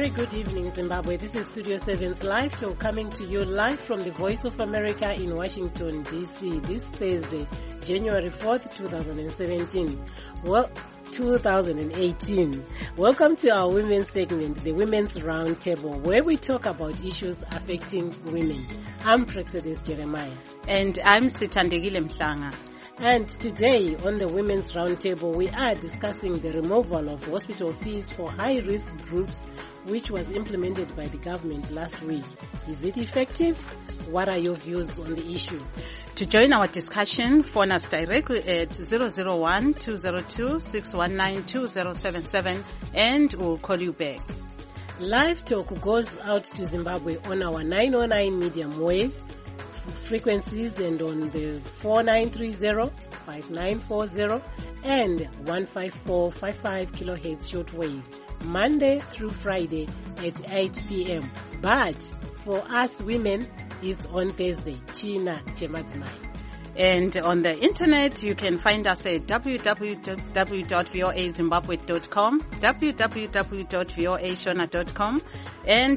good evening, Zimbabwe. This is Studio 7's Live Talk coming to you live from the Voice of America in Washington, D.C. this Thursday, January 4th, 2017. 2018. Welcome to our women's segment, the Women's Roundtable, where we talk about issues affecting women. I'm Praxedis Jeremiah. And I'm Sithandegile Mhlanga. And today on the Women's Roundtable, we are discussing the removal of hospital fees for high-risk groups, which was implemented by the government last week. Is it effective? What are your views on the issue? To join our discussion, phone us directly at 001-202-619-2077 and we'll call you back. Live Talk goes out to Zimbabwe on our 909 medium wave frequencies and on the 4930, 5940 and 15455 kilohertz shortwave, Monday through Friday at 8 p.m. But for us women, it's on Thursday, China Chemadzimai. And on the internet, you can find us at www.voazimbabwe.com, www.voashona.com, and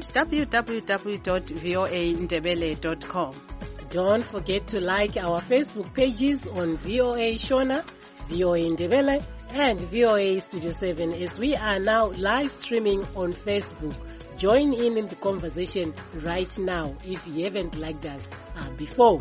www.voandebele.com. Don't forget to like our Facebook pages on VOA Shona, VOA Ndebele, and VOA Studio 7 as we are now live streaming on Facebook. Join in the conversation right now if you haven't liked us before.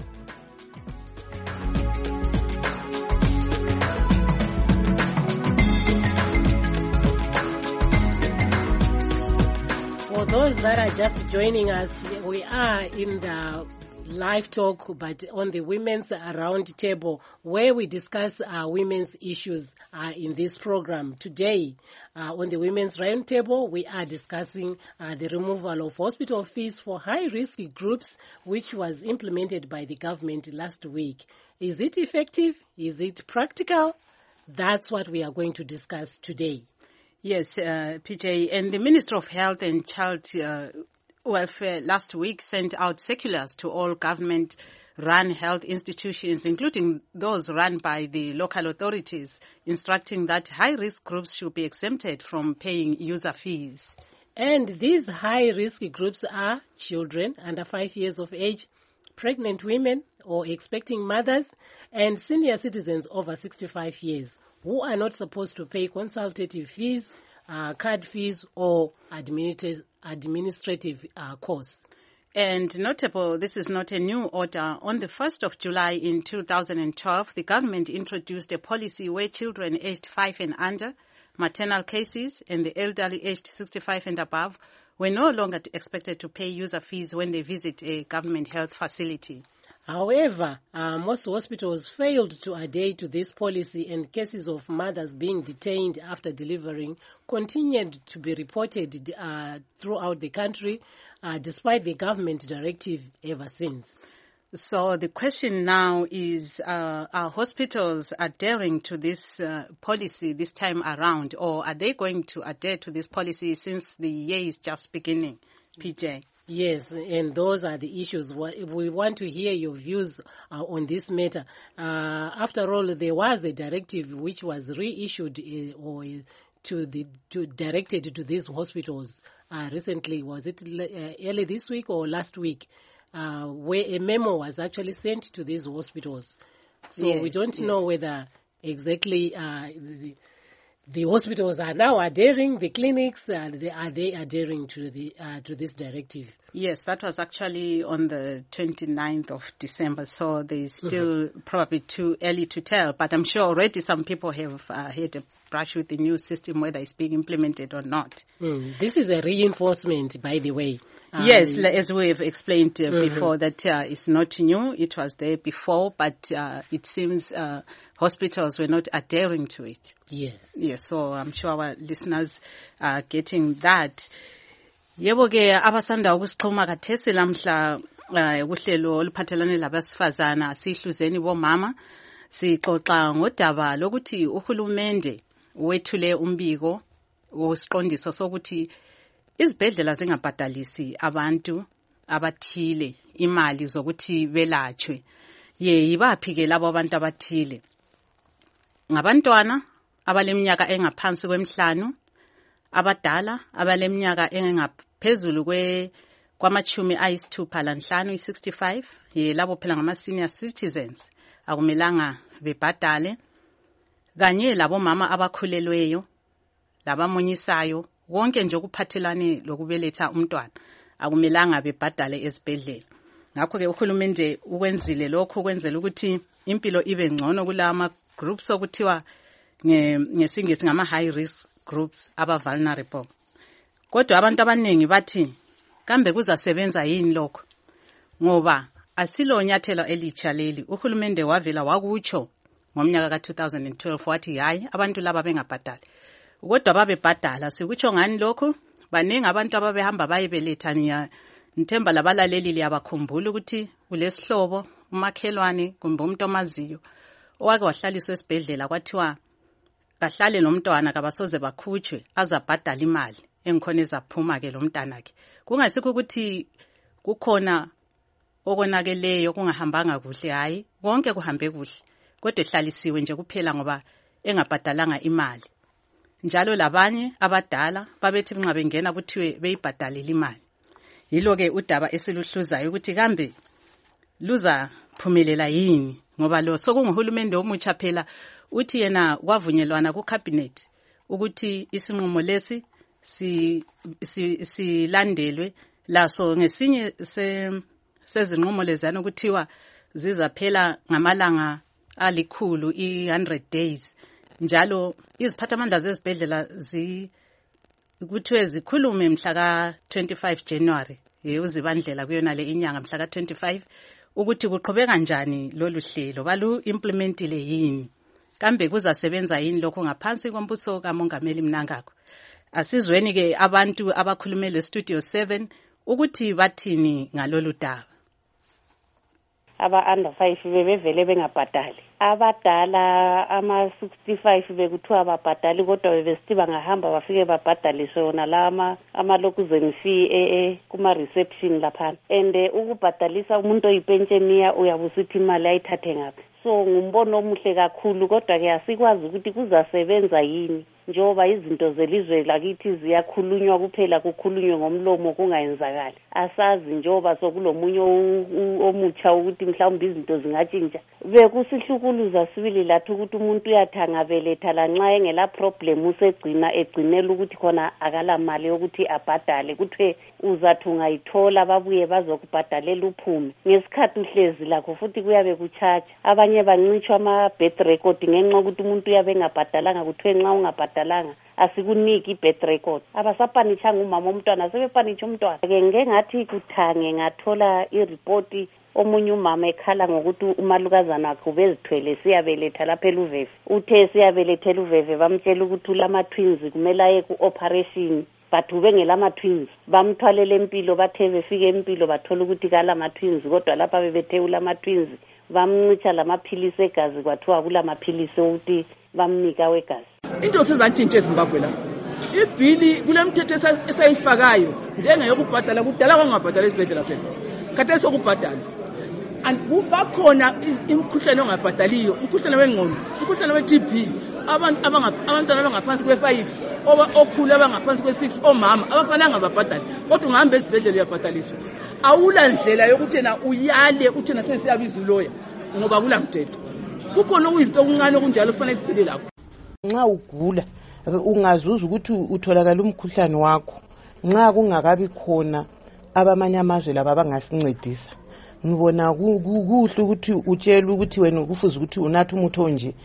For those that are just joining us, we are in the live talk, but on the Women's Round Table, where we discuss women's issues in this program. Today, on the Women's Round Table, we are discussing the removal of hospital fees for high-risk groups, which was implemented by the government last week. Is it effective? Is it practical? That's what we are going to discuss today. Yes, PJ, and the Minister of Health and Child Welfare last week sent out circulars to all government-run health institutions, including those run by the local authorities, instructing that high-risk groups should be exempted from paying user fees. And these high-risk groups are children under 5 years of age, pregnant women or expecting mothers, and senior citizens over 65 years who are not supposed to pay consultative fees, card fees, or administrative costs. And notable, this is not a new order. On the 1st of July in 2012, the government introduced a policy where children aged 5 and under, maternal cases, and the elderly aged 65 and above were no longer expected to pay user fees when they visit a government health facility. However, most hospitals failed to adhere to this policy, and cases of mothers being detained after delivering continued to be reported throughout the country, despite the government directive ever since. So the question now is, are hospitals adhering to this policy this time around, or are they going to adhere to this policy since the year is just beginning, PJ? Yes, and those are the issues. We want to hear your views on this matter. After all, there was a directive which was reissued directed to these hospitals recently. Was it early this week or last week? Where a memo was actually sent to these hospitals. So yes, we don't know whether exactly the hospitals are now adhering, the clinics, are they adhering to this directive? Yes, that was actually on the 29th of December, so there's still probably too early to tell, but I'm sure already some people have had a brush with the new system, whether it's being implemented or not. This is a reinforcement, by the way. Yes, as we have explained before, that it's not new. It was there before, but it seems hospitals were not adhering to it. Yes. Yes, so I'm sure our listeners are getting that. Yebo ke abasanda ukusixhuma kathesi lamhla uhlelo oluphathelane labasifazana sihluzeni bomama sixoxa ngodaba lokuthi uhulumende wethule umbiko wosiqondiso sokuthi izibhedlela zingabhadalisi abantu abathile imali zokuthi belatshwe. Yibaphi ke labo abantu abathile? Ngabantwana abaleminyaka engaphansi kwemihlanu, abadala abaleminyaka engaphezulu kwamachumi ayisithupha lanhlanu 65 yilabo phela ngama senior citizens akumelanga bebhadale, kanye labomama abakhulelweyo labamunyisayo, konke nje okuphathelane lokubeletha umntwana akumelanga bebhadale esibhedlela. Ngakho-ke uhulumende ukwenzile lokho ukwenzela ukuthi impilo ibe ngcono kulama groups okuthiwa ngesingisi ngama high risk groups aba vulnerable. Kodwa abantu abaningi bathi kambe kuzasebenza yini lokho, ngoba asilo nyathelo elitsha leli. Uhulumende wavela wakutsho ngomnyaka ka2012 wathi hayi abantu laba bengabhadali, kodwa babebhadala. Sikutsho ngani lokho? Baningi abantu ababehamba bayebeletha. Nithemba labalaleli liyabakhumbula ukuthi kulesihlobo umakhelwane kumbe umuntu omaziyo owake wahlaliswa esibhedlela kwathiwa kahlale nomntwana kabasoze bakhutshwe azabhadala imali engikhona ezaphuma ke lo mntanakhe. Kungasikho ukuthi kukhona okonakeleyo kungahambanga kuhle, hayi konke kuhambe kuhle, kodwa ehlalisiwe nje kuphela ngoba engabhadalanga imali. Njalo labanye abadala babethi nxa bengena kuthiwe beyibhadalela imali. Yilo-ke udaba esiluhluzayo ukuthi kambe luzaphumelela yini, ngoba lo sokunguhulumende omutsha phela. Uthi yena kwavunyelwana ku-cabinet ukuthi isinqumo lesi silandelwe laso ngesinye sezinqumo lezana ukuthiwa zizaphela ngamalanga alikhulu 100 days. Njalo iziphathamandla zezibhedlela kuthiwe zikhulume mhla ka-25 January uzibandlela kuyona le inyanga mhla ka-25 ukuthi kuqhubeka njani lolu hlelo, balu implementile yini, kambe kuzasebenza yini lokho ngaphansi kombuso kaMongameli Mnangagwa. Asizweni ke abantu abakhulumele Studio 7 ukuthi bathini ngalolu daba. Aba under 5 bebevele bengabhadali, abadala ama-65 bekuthiwa babhadali, kodwa bebesithi bangahamba bafike babhadaliswe wona la amalokuzeni fee kuma-reception laphana. And ukubhadalisa umuntu oyipentsheniya uyabusithi imali ayithathe ngaphi. So ngumbono omuhle kakhulu, kodwa-ke asikwazi ukuthi kuzasebenza yini njengoba izinto zelizwe lakithi ziyakhulunywa kuphela, kukhulunywe ngomlomo kungayenzakali. Asazi njengoba sokulomunye omutsha ukuthi mhlawumbe izinto zingatshintsha. Bekusihlukuluza sibili lathi ukuthi umuntu uyathanga beletha lanxa engela problem egcinela ukuthi khona akala mali yokuthi abhadale, kuthiwe uzathi ungayithola babuye bazokubhadalela uphume. Ngesikhathi uhlezi lakho futhi kuyabe kuchacha. Abanye bancitshwa ama-birth record ngenxa ukuthi umuntu uyabe engabhadalanga, kuthiwe nxa ungabhadalanga asikuniki i-birth record. Abasapanitshanga umama omntwana, sebepanitsha umntwana. Ngeke ngathi kuthange ngathola iripoti omunye umama ekhala ngokuthi umalukazana wakhe ubezithwele siyabeletha lapha eLuveve. Uthe siyabelethela uVeve bamtshela ukuthi ulama-twins kumele aye ku-operation, but ubengelama-twins. Bamthwalela empilo, bathe befike empilo bathola ukuthi kalama-twins, kodwa lapha bebethe ulama-twins. Bamncitsha lamaphilisi egazi kwathiwa kulamaphilisi ukuthi bamnika wegazi. Into sezatshintsha eZimbabwe la. Ibhili kule mthetho esayifakayo njengeyokubhadala kudala kwangabhadala esibhedlela phela. Khathesi sokubhadala. Kubakhona imikhuhlane ongabhadaliyo, umkhuhlane wengqondo, umkhuhlane we-TB, abantwana abangaphansi kwe-5, okhulu abangaphansi kwe-6, omama abafananga babhadali, kodwa ungahamba esibhedlela uyabhadaliswa. Awula ndlela yokuthi na uyale uthi na sesiyabiza uloya ngoba kula mthetho. Kukhona okuyizinto okuncane okunjalo kufanele sibhele lakho. Nxa ugula ungazuza ukuthi utholakala umkhuhlane wakho, nxa kungakabi khona abamanye amazwe laba bangasincedisa. Ngibona kuhle ukuthi utshela ukuthi wena kufuze ukuthi unathe umuthi onje.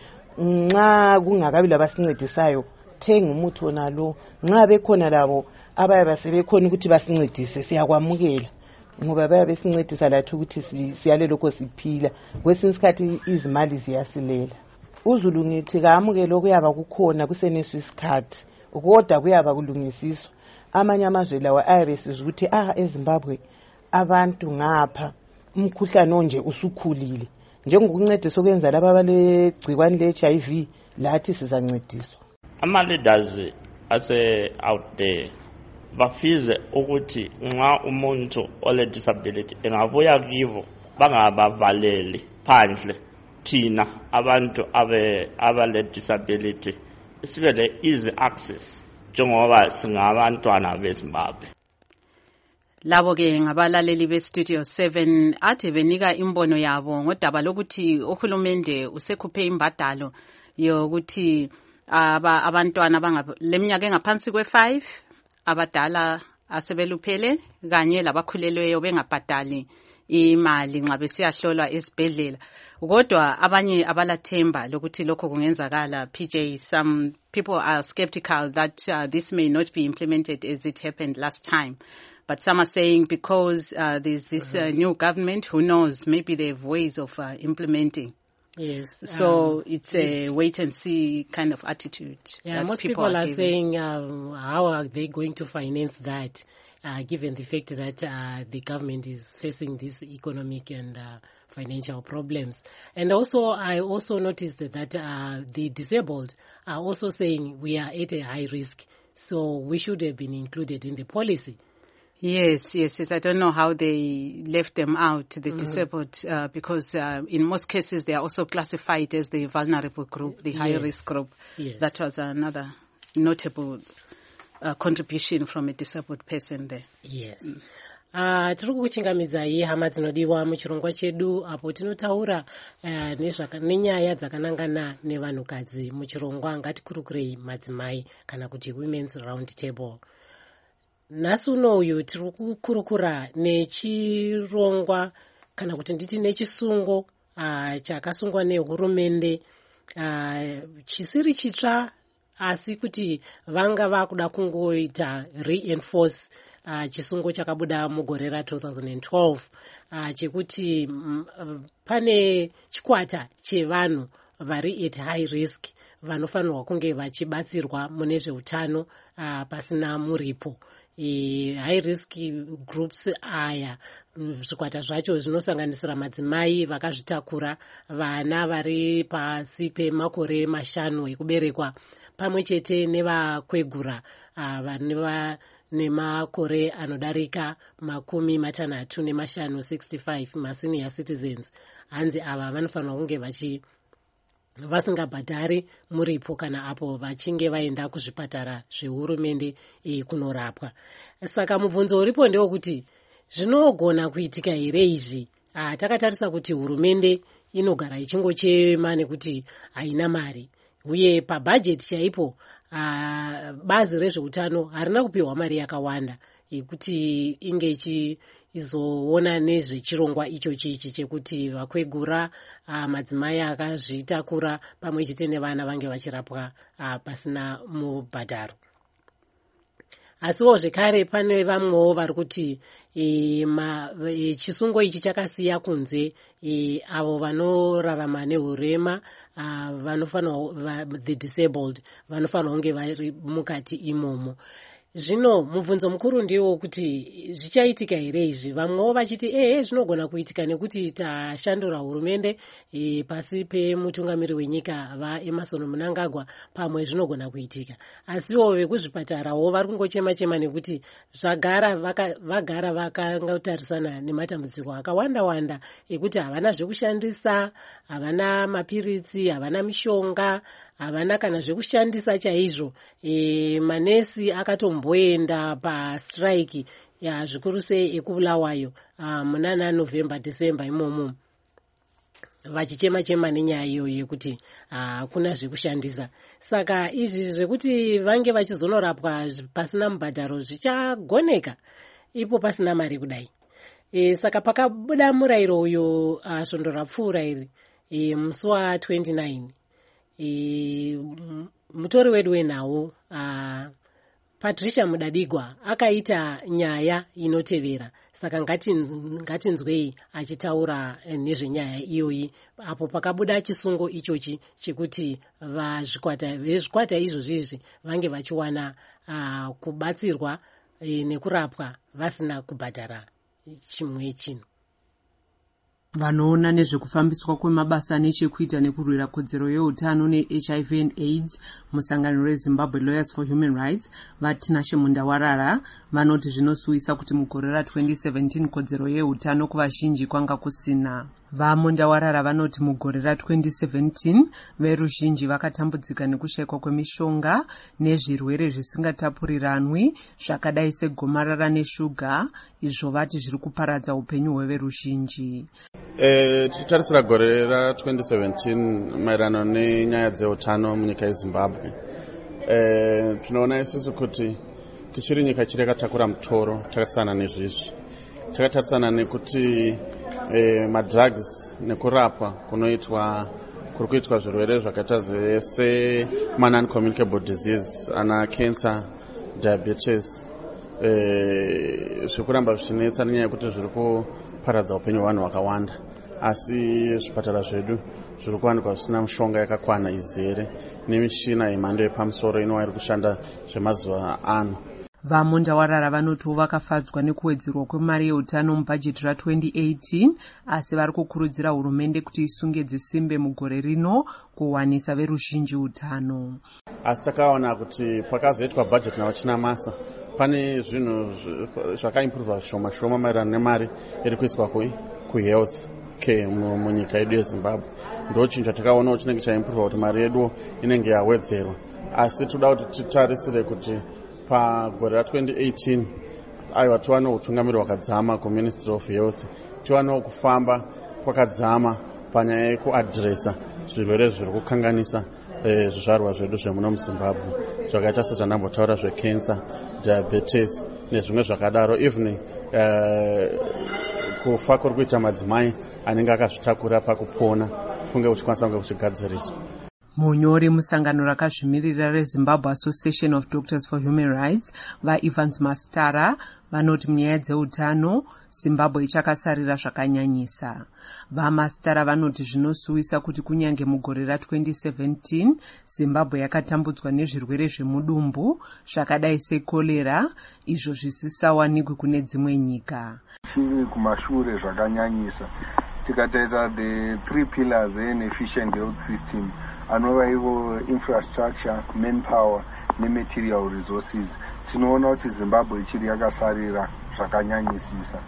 Nxa kungakabi labasincedisayo, thenga umuthi onalo. Nxa bekhona labo abayabe sebekhona ukuthi basincedise, siyakwamukela ngoba bayabe sincedisa lathi ukuthi siyale lokho siphila. Kwesinye isikhathi izimali ziyasilela. Uzulu ngithi kamukele okuyaba kukhona kuseneso isikhathi, kodwa kuyaba kulungisiswa. Amanye amazwe lawa ayabe sizwe ukuthi eZimbabwe abantu ngapha umkhuhlane onje usukhulile. Njengokuncedisa okwenza laba abalegcikwane le-HIV, lathi sizancediswa. Ama-leaders out there bafize ukuthi nxa umuntu ole-disability engabuya kibo bangabavaleli phandle. Thina abantu abale-disability sibe le easy access njengoba singabantwana beZimbabwe. Labo ke ngabalaleli beStudio 7 ade benika imbono yabo ngodaba lokuthi uhulumende usekhuphe imbadalo yokuthi abantwana leminyaka engaphansi kwe5 abadala asebeluphele kanye labakhulelweyo bengabhadali imali nxa besiyahlolwa esibhedlela. Kodwa abanye abalathemba lokuthi lokho kungenzakala. PJ, some people are skeptical that this may not be implemented as it happened last time. But some are saying because there's this new government, who knows, maybe they have ways of implementing. Yes. So it's a wait and see kind of attitude. Yeah, most people are saying, how are they going to finance that, given the fact that the government is facing these economic and financial problems. And also, I also noticed that the disabled are also saying we are at a high risk, so we should have been included in the policy. Yes. I don't know how they left them out, the disabled, because in most cases they are also classified as the vulnerable group, the high risk group. Yes. That was another notable contribution from a disabled person there. Yes. Tiri kuchingamidzai hama dzinodiwa muchirongwa chedu apo tinotaura nenyaya dzakanangana nevanhukadzi muchirongwa ngatikurukirei madzimai kana kuti women's round table. Nhasi unoyu tiri kukurukura nechirongwa kana kuti nditi nechisungo chakasungwa nehurumende chisiri chitsva asi kuti vanga vakuda kungoita reinforce chisungo chakabuda mugore ra2012 chekuti pane chikwata chevanhu vari at high risk vanofanirwa kunge vachibatsirwa mune zveutano pasina muripo. High risk groups aya zvikwata zvacho zvinosanganisira madzimai vakazvitakura, vana vari pasi pemakore 5 ekuberekwa, pamwe chete nevakwegura nemakore anodarika 65, 65, masenior citizens. Hanzi ava vanofanirwa kunge vasingabhadhari muripo kana apo vachinge vaenda kuzvipatara zvehurumende kunorapwa. Saka mubvunzo uripo ndewekuti zvinogona kuitika here izvi? Takatarisa kuti hurumende inogara ichingochema nekuti haina mari, uye pabhajeti chaipo bazi rezveutano harina kupiwa mari yakawanda yekuti inge ichizoona nezvechirongwa ichochi chekuti vakwegura, madzimai akazvitakura pamwe chete nevana vange vachirapwa pasina mubhadharo. Asiwo zvekare pane vamwewo vari kuti chisungo ichi chakasiya kunze avo vanorarama nehurema, vanofanirwa the disabled vanofanirwa kunge vari mukati imomo. Zvino mubvunzo mukuru ndiwo kuti zvichaitika here izvi? Vamwewo vachiti zvinogona kuitika nekuti tashandura hurumende pasi pemutungamiri wenyika vaEmmerson Mnangagwa, pamwe zvinogona kuitika. Asiwo vekuzvipatarawo vari kungochema nekuti vagara vakangotarisana nematambudziko akawanda ekuti havana zvekushandisa, havana mapiritsi, havana mishonga, havana kana zvekushandisa chaizvo. Manesi akatomboenda pastrike zvikuru sei ekubulawayo muna November December imomo, vachichema nenyaya iyoyo yekuti hakuna zvekushandisa. Saka izvi zvekuti vange vachizonorapwa pasina mubhadharo zvichagoneka ipo pasina mari kudai. Saka pakabuda murayiro uyo svondo rapfuura iri musi wa29, mutori wedu wenhau Patricia Mudadigwa akaita nyaya inotevera. Saka ngatinzwei achitaura nezvenyaya iyoyi apo pakabuda chisungo ichochi chekuti vezvikwata izvozvi vange vachiwana kubatsirwa nekurapwa vasina kubhadhara chimwe chinhu. Vanoona nezvekufambiswa kwemabasa nechekuita nekurwira kodzero yeutano neHIV and AIDS musangano reZimbabwe Lawyers for Human Rights vaTinashe Mundawarara vanoti zvinosuwisa kuti mugore ra2017 kodzero yeutano kuvazhinji kwanga kusina. Vamundawarara vanoti mugore ra2017 veruzhinji vakatambudzika nekushayikwa kwemishonga nezvirwere zvisingatapuriranwi zvakadai segomarara neshuga, izvo vati zviri kuparadza upenyu hweveruzhinji. Tichitarisira gore ra2017 maererano nenyaya dzeutano munyika yeZimbabwe, tinoona isusu kuti tichiri nyika ichiri yakatakura mutoro takarisana nezvizvi. Takatarisana nekuti madrugs nekurapwa kunoitwa kuri kuitwa zvirwere zvakaita non-communicable disease ana cancer, diabetes, zvikuramba zvichinetsa nenyaya yekuti zviri kuparadza upenyu hwevanhu vakawanda, asi zvipatara zvedu zviri kuwanikwa zvisina mishonga yakakwana izere nemishina yemhando yepamusoro inova iri kushanda zvemazuva ano. Vamundawarara vanotiwo vakafadzwa nekuwedzerwa kwemari yeutano mubhajeti ra2018, asi vari kukurudzira hurumende kuti isunge dzisimbe mugore rino kuwanisa veruzhinji utano. Asi takaona kuti pakazoitwa bhajeti nawo chinamasa, pane zvinhu zvakaimpruvha shoma shoma maererano nemari iri kuiswa kuhealth care munyika yedu yeZimbabwe. Ndochinja takaonawo chinenge chaimpruvha kuti mari yedu inenge yawedzerwa, asi toda kuti titarisire kuti pagore ra2018 aiwa tiwanewo utungamiri hwakadzama kuMinistry of Health, tiwanewo kufamba kwakadzama panyaya yekuadhiresa zvirwere zviri kukanganisa zvizvarwa zvedu zvemuno muZimbabwe zvakaita sezvandambotaura zvecancer, diabetes nezvimwe zvakadaro, even kufa kuri kuita madzimai anenge akazvitakura pakupona kunge kuchikwanisa kunge kuchigadziriswa. Munyori musangano rakazvimirira reZimbabwe Association of Doctors for Human Rights vaEvans Mastara vanoti munyaya dzeutano Zimbabwe ichakasarira zvakanyanyisa. VaMastara vanoti zvinosuwisa kuti kunyange mugore ra2017 Zimbabwe yakatambudzwa nezvirwere zvemudumbu zvakadai sekolera, izvo zvisisawanikwi kune dzimwe nyika. Chiri kumashure zvakanyanyisa. Tikataita the 3 pillars in efficient health system anova ivo infrastructure, manpower nematerial resources. Tinoona kuti Zimbabwe ichiri yakasarira zvakanyanyisisa.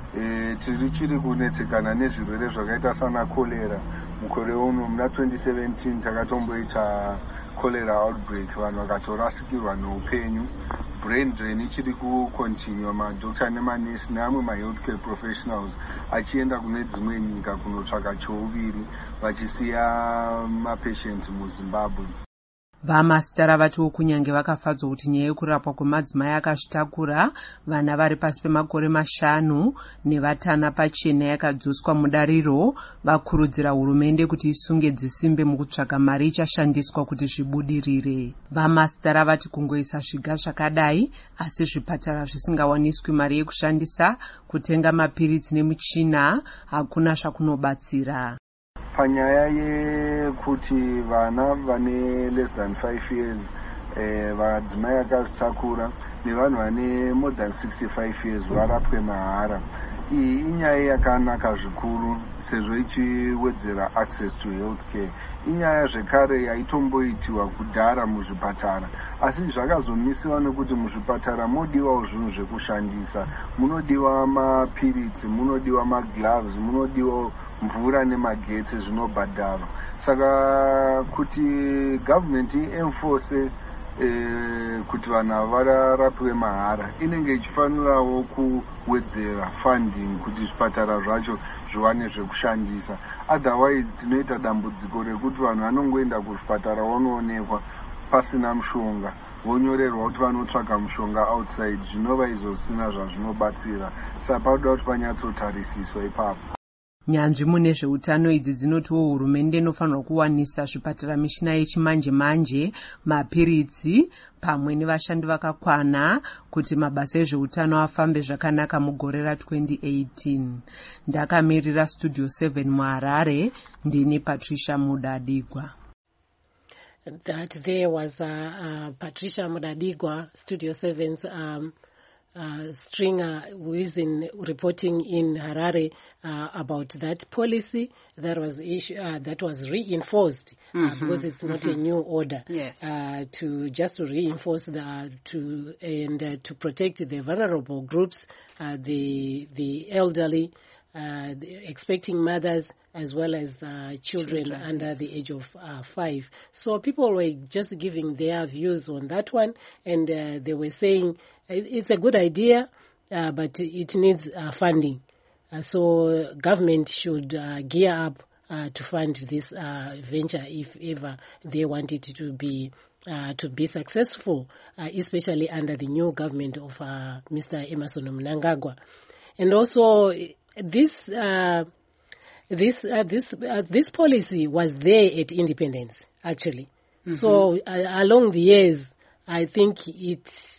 Tiri kunetsekana nezvirwere zvakaita sana kolera. Mukore uno muna 2017 takatomboita cholera outbreak, vanhu vakatorasikirwa neupenyu. Brain drain ichiri kukontinua, madokta nemanesi neamwe mahealthcare professionals achienda kune dzimwe nyika kunotsvaka chouviri vachisiya mapatients muZimbabwe. VaMastara vatiwo kunyange vakafadzwa kuti nyaya yekurapwa kwemadzimai akazvitakura vana vari pasi pemakore 5 nevatana pachena yakadzoswa mudariro, vakurudzira hurumende kuti isunge dzisimbe mukutsvaga mari ichashandiswa kuti zvibudirire. VaMastara vati kungoisa zviga zvakadai, asi zvipatara zvisingawaniswi mari yekushandisa kutenga mapiritsi nemichina hakuna zvakunobatsira. Panyaya yekuti vana vane less than 5 years, vadzimai akazvitakura nevanhu vane more than 65 years varapwe mahara. Iyi inyaya yakanaka zvikuru sezvo ichiwedzera access to health care. Inyaya zvekare yaitomboitiwa kudhara muzvipatara, asi zvakazomisiwa nekuti muzvipatara munodiwawo zvinhu zvekushandisa. Munodiwa mapiritsi, munodiwa magloves, munodiwa mvura nemagetsi zvinobhadharwa. Saka kuti government enforce kuti vanhu varapwe mahara, inenge ichifanirawo kuwedzera funding kuti zvipatara zvacho zviwane zvekushandisa. Otherwise tinoita dambudziko rekuti vanhu vanongoenda kuzvipatara vanoonekwa pasina mushonga, vonyorerwa kuti vanotsvaga mushonga outside, zvinova izvo zvisina zvazvinobatsira. Saka panoda kuti panyatsotarisiswa ipapo. Nyanzvi mune zveutano idzi dzinotiwo hurumende inofanirwa kuwanisa zvipatara mishina yechimanje manje, mapiritsi pamwe nevashandi vakakwana kuti mabasa ezveutano afambe zvakanaka mugore ra2018. Ndakamirira Studio 7 muHarare, ndini Patricia Mudadigwa. That there was Patricia Mudadigwa, Studio 7's Stringer, who is reporting in Harare about that policy that was that was reinforced because it's not a new order. Yes. To reinforce to protect the vulnerable groups, the elderly, expecting mothers as well as children under the age of 5. So people were just giving their views on that one, and they were saying it's a good idea, but it needs funding. So government should gear up to fund this venture if ever they want it to be successful, especially under the new government of Mr. Emmerson Mnangagwa. And also, this policy was there at independence, actually. Mm-hmm. So along the years, I think it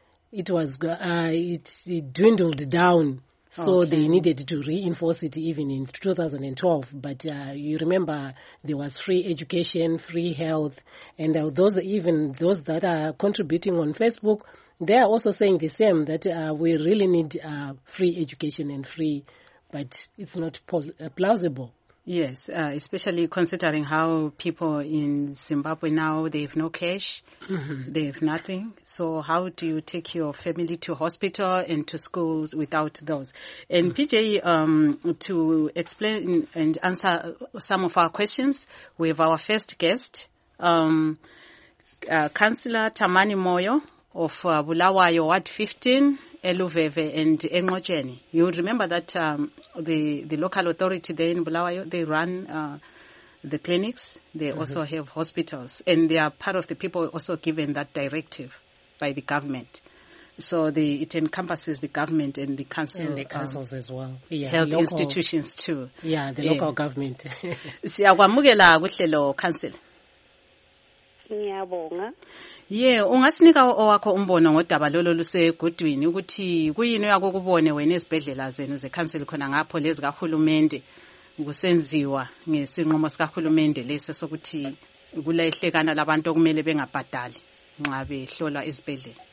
dwindled down. So they needed to reinforce it even in 2012. But you remember there was free education, free health, and those that are contributing on Facebook, they are also saying the same, that we really need free education and free, but it's not plausible. Yes, especially considering how people in Zimbabwe now, they have no cash, they have nothing. So how do you take your family to hospital and to schools without those? And PJ, to explain and answer some of our questions, we have our first guest, Councillor Tamani Moyo of Bulawayo Ward 15, Eluveve and Engojeni. You would remember that the local authority there in Bulawayo, they run the clinics. They also have hospitals, and they are part of the people also given that directive by the government. So it encompasses the government and the council, and the councils as well. Yeah, health local institutions too. Yeah, the local government. Siyakwamukela kuhlelo council. Ngiyabonga. Ungasinika owakho umbono ngodaba lolo lusegudwini ukuthi kuyini yakho kubone wena esibhedlela zenu ze-council khona ngapho lezi kahulumende kusenziwa ngesinqumo sikahulumende leso sokuthi kulehlekana labantu okumele bengabhadali nxa behlolwa esibhedlela.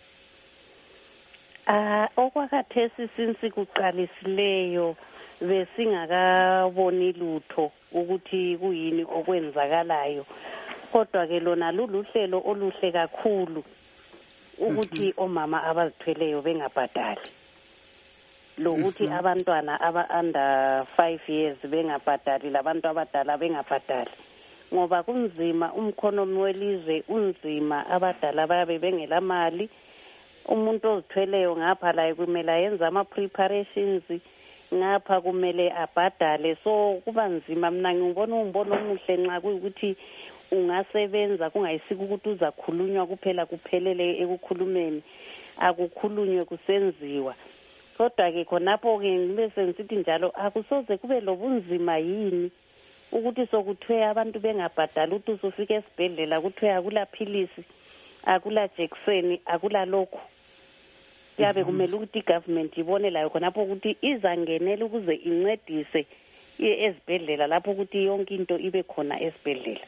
Okwakhathesi since kuqalisileyo besingakaboni lutho ukuthi kuyini okwenzakalayo. Kodwa ke lona luluhlelo oluhle kakhulu ukuthi omama abazithweleyo bengabhadali. Lokuthi abantwana aba-under 5 years bengabhadali, labantu abadala bengabhadali. Ngoba kunzima, umkhonomi welizwe unzima, abadala bayabe bengela mali. Umuntu ozithweleyo ngapha la kumele ayenze ama-preparations, ngapha kumele abhadale. So kuba nzima. Mina ngibona umbono omuhle nxa kuyikuthi ungasebenza, kungayisiko ukuthi uzakhulunywa kuphela kuphelele ekukhulumeni, akukhulunywe kusenziwa. Kodwa ke khonapho ke ngibese ngisithi njalo akusoze kube lobunzima yini ukuthi sokuthiwe abantu bengabhadali, ukuthi usufika esibhedlela kuthiwe akula philisi, akula jekiseni, akula lokho. Yabe kumele ukuthi igovernment ibone layo khonapho ukuthi izangenela ukuze incedise ezibhedlela lapho ukuthi yonke into ibe khona esibhedlela.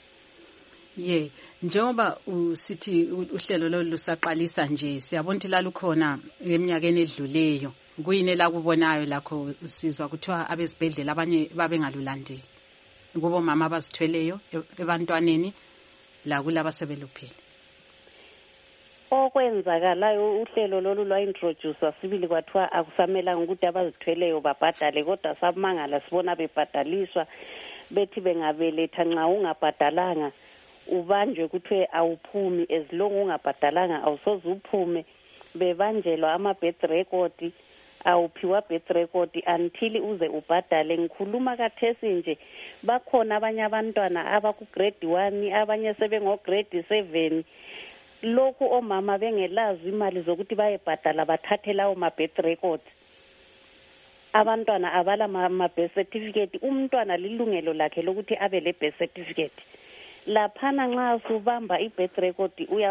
Njengoba usithi uhlelo lolu lusaqalisa nje, siyabona ukuthi lalukhona eminyakeni edluleyo. Kuyini la kubonayo lakho usizwa kuthiwa abesibhedlela abanye babengalulandeli kubo mama abazithweleyo ebantwaneni la kulaba sebeluphele? Okwenzakalayo uhlelo lolu lwa-introduce sibili kwathiwa akusamelanga ukuthi abazithweleyo babhadale, kodwa sabamangala sibona bebhadaliswa, bethi bengabeletha nxa ungabhadalanga ubanjwe kuthiwe awuphumi, as long ungabhadalanga awusoze uphume. Bebanjelwa ama-birth record, awuphiwa birth record until uze ubhadale. Ngikhuluma kathesi nje bakhona abanye abantwana abaku-grade 1, abanye sebengo-grade 7. Lokhu omama bengelazi imali zokuthi bayebhadala bathathe lawo ma-birth record. Abantwana abala ma-birth certificate. Umntwana lilungelo lakhe lokuthi abe le-birth certificate. Laphana nxa subamba i-birth record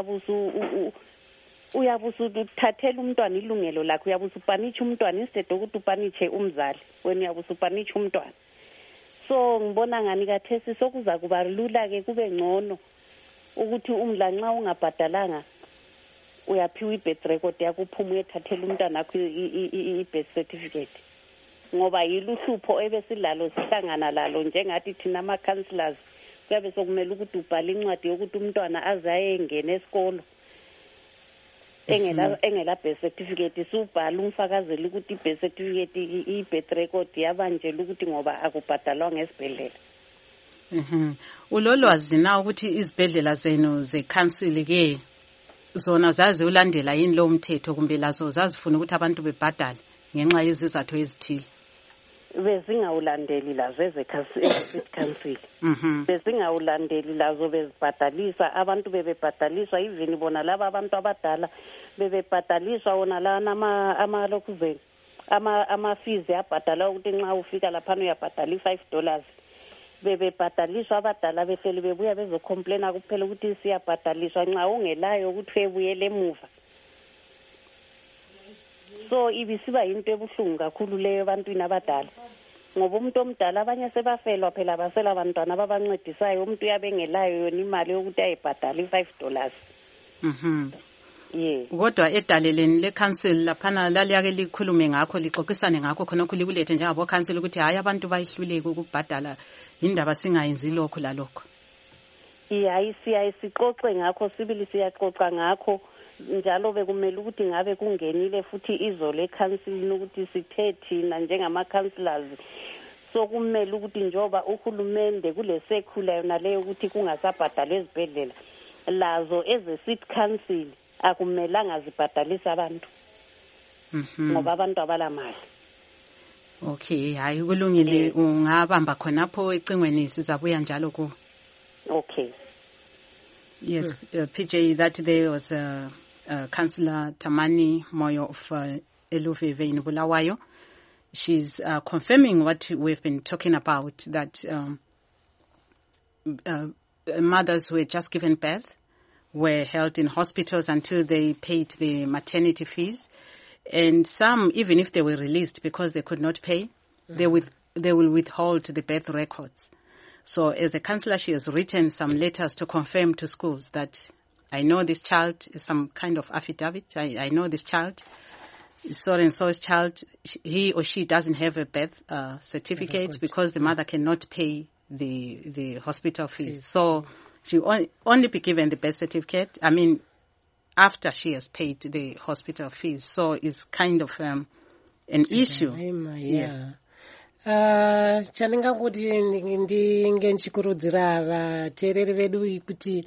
uyabusa uthathela umntwana ilungelo lakhe, uyabusa upanitsha umntwana instead ukuthi upanitshe umzali, wena uyabusa upanitsha umntwana. So ngibona ngani kathesi sokuza kuba lula ke kube ngcono ukuthi umla nxa ungabhadalanga uyaphiwa i-birth record yakho, uphuma uyethathela umntwana wakho i-birth certificate. Ngoba yiluhlupho ebesilalo sihlangana lalo njengathi thina ama-councillors, kuyabe sokumele ukuthi ubhale incwadi yokuthi umntwana aze ayengena esikolo. engela birth certificate subhala umfakazela ukuthi birth certificate i-birth record yabanjela ukuthi ngoba akubhadalwa ngesibhedlela. Ulolwazi na ukuthi izibhedlela zenu ze-council ke zona zazi ulandela yini lo mthetho kumbe lazo zazifuna ukuthi abantu bebhadale ngenxa yezizathu ezithile? Bezingawulandeli lazo eze-council. Bezingawulandeli lazo bezibhadalisa abantu bebebhadaliswa even bona laba abantu abadala bebebhadaliswa wona lana amalokuzeni ama-fees abhadala ukuthi nxa ufika laphana uyabhadala $5 bebebhadaliswa abadala behleli bebuya bezocomplaina kuphela ukuthi siyabhadaliswa nxa ungelayo ukuthi uyebuyele emuva. So ibisiba into ebuhlungu kakhulu leyo ebantwini abadala ngoba umuntu omdala abanye sebafelwa phela basela abantwana babancedisayo umuntu uyabengelayo yona imali yokuthi ayibhadale $5. Kodwa edaleleni le-council laphana laliyake likhulume ngakho lixoxisane ngakho khonokho likulethe njengabo council ukuthi hayi abantu bayihluleke ukubhadala indaba singayenzi lokho lalokho. Hayi sixoxe ngakho sibili siyaxoxa ngakho njalo bekumele ukuthi ngabe kungenile futhi izole council ukuthi sithe thina njengama-councillors so kumele ukuthi njoba uhulumende kule sekhula yona leyo ukuthi kungasabhadalwa ezibhedlela lazo eze-city council akumelanga zibhadalisa abantu ngoba abantu abalamali. Okay, hayi kulungile ungabamba khonapho ecingweni sizabuya njalo ku. Okay. Yes, PJ, that there was Councillor Tamani Moyo of Eluveve in Bulawayo. She's confirming what we've been talking about, that mothers who had just given birth were held in hospitals until they paid the maternity fees. And some, even if they were released because they could not pay, they will withhold the birth records. So as a councillor, she has written some letters to confirm to schools that I know this child, some kind of affidavit, I know this child, so-and-so's child, he or she doesn't have a birth certificate because the mother cannot pay the hospital fees. So she only be given the birth certificate, after she has paid the hospital fees. So it's kind of an issue. Chandingakuti ndinge ndichikurudzira vateereri vedu kuti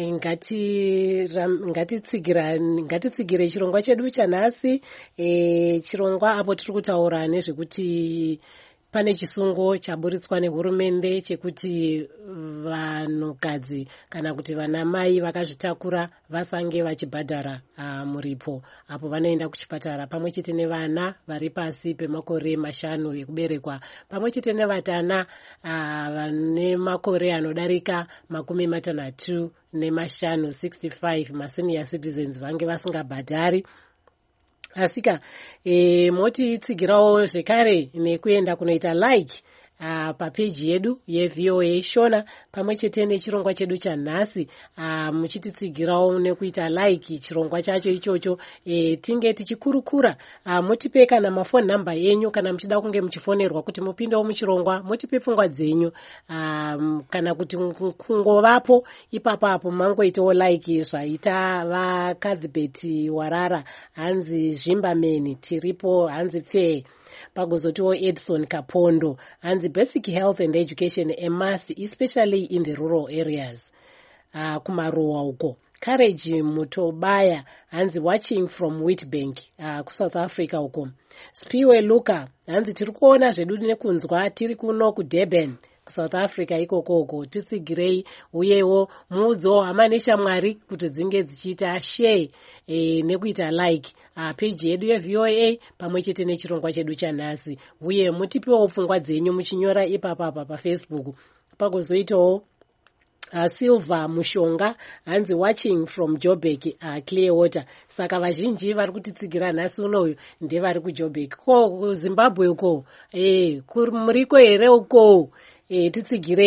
ngatitsigire chirongwa chedu chanhasi, chirongwa apo tiri kutaura nezvekuti pane chisungo chaburitswa nehurumende chekuti vanhukadzi kana kuti vanamai vakazvitakura vasange vachibhadhara muripo apo vanoenda kuchipatara, pamwe chete nevana vari pasi pemakore 5 ekuberekwa, pamwe chete nevatana vane makore anodarika 35 65, masenior citizens vange vasingabhadhari. Asika motitsigirawo zvekare nekuenda kunoita like papeji yedu yeVOA Shona pamwe chete nechirongwa chedu chanhasi, muchititsigirawo nekuita like chirongwa chacho ichocho, tinge tichikurukura. Motipe kana mafoni namba yenyu kana muchida kunge muchifonerwa kuti mupindewo muchirongwa, motipe pfungwa dzenyu, kana kuti kungovapo ipapo mangoitawo like zvaita vaKadhibeti Warara, hanzi Zvimbameni tiripo, hanzi Pfee, pagozotiwo Edson Kapondo, hanzi basic health and education a must, especially in the rural areas. Kumaruwa uko. Courage Mutobaya, hanzi watching from Witbank, South Africa uko. Spiwe Luka, hanzi tirikuona zvedu nekunzwa tiri kuno kuDurban, South Africa ikoko, titsigirei uyewo mudzo hamanesha mwari kuti dzinge dzichita share nekuita like page yedu yeVOA pamwe chete nechirongwa chedu chanhasi, uye mutipewo pfungwa dzenyu muchinyora ipapa paFacebook. Pagozoitawo Silver Mushonga, hanzi watching from Joburg, Clearwater. Saka vazhinji vari kutitsigira nhasi unoyu ndevari kuJoburg. Ko Zimbabwe uko muriko here uko, titsigirei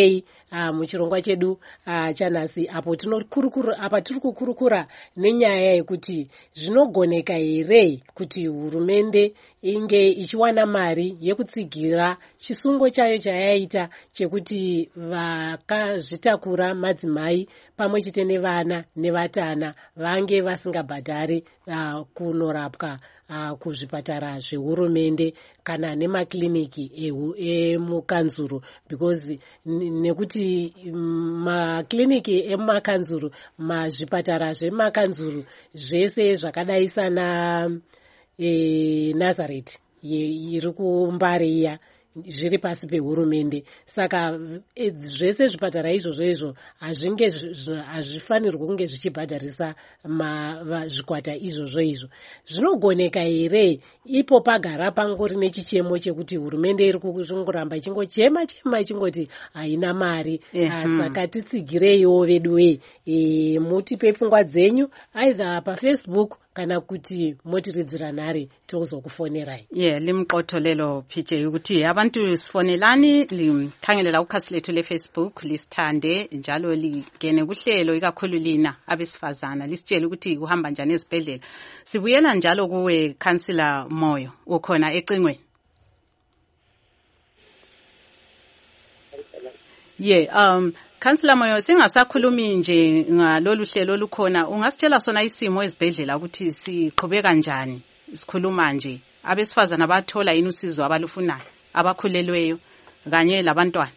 muchirongwa chedu chanhasi, apo tiri kukurukura nenyaya yekuti zvinogoneka here kuti hurumende inge ichiwana mari yekutsigira chisungo chayo chayaita chekuti vakazvitakura madzimai pamwe chete nevana nevatana vange vasingabhadhari kunorapwa kuzvipatara zvehurumende kana nemakiliniki emukanzuru, because nekuti makiliniki emumakanzuru, zvipatara zvemumakanzuru zvese zvakadai sana Nazareth iri kuMbare iya zviri pasi pehurumende. Saka zvese zvipatara izvozvo hazvifanirwi kunge zvichibhadharisa zvikwata izvozvo. Zvinogoneka here ipo pagara pangori nechichemo chekuti hurumende iri kungoramba ichingochema ichingoti haina mari? Saka titsigireiwo veduwe, mutipe pfungwa dzenyu either paFacebook kana kuti motiridzira nhare tozokufonerai. Limqotholelo PJ ukuthi abantu sifonelani, likhangelela ukhasi lethu leFacebook, lisithande njalo ligene kuhlelo ikakhulu lina abesifazana, lisitshele ukuthi kuhamba njani ezibhedlela. Sibuyela njalo kuwe Councillor Moyo, ukhona ecingweni. Councillor Moyo, singasakhulumi nje ngalolu hlelo olukhona, ungasitshela sona isimo ezibhedlela ukuthi siqhubeka kanjani? Sikhuluma nje abesifazana bathola yini usizo abalufunayo, abakhulelweyo kanye labantwana?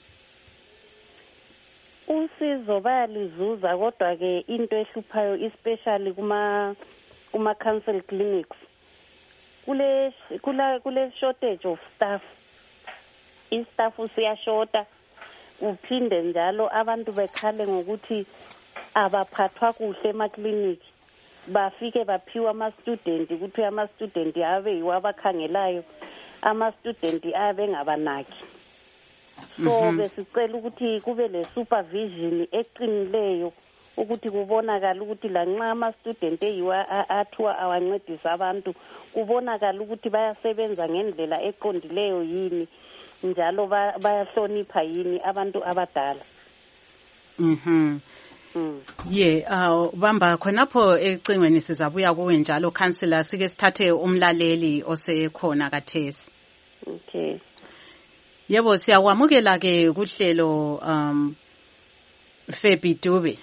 Usizo bayalizuza, kodwa ke into ehluphayo especially kuma council clinics kule shortage of staff. Istaff siyashota, uphinde njalo abantu bekhale ngokuthi abaphathwa kuhle emakliniki. Bafike baphiwa ama-student ukuthi ama-student abe yiwo abakhangelayo, ama-student abe ngabanaki. So besicela ukuthi kube le supervision eqinileyo ukuthi kubonakala ukuthi lanxa ama-student eyiwo athiwa awancedisa abantu, kubonakala ukuthi bayasebenza ngendlela eqondileyo yini, njalo bayahlonipha yini abantu abadala. Bamba khonapho ecingweni sizabuya kuwe njalo Councillor, sike sithathe umlaleli osekhona kathesi. Okay. Yebo, siyakwamukela ke kuhlelo Febi Dube.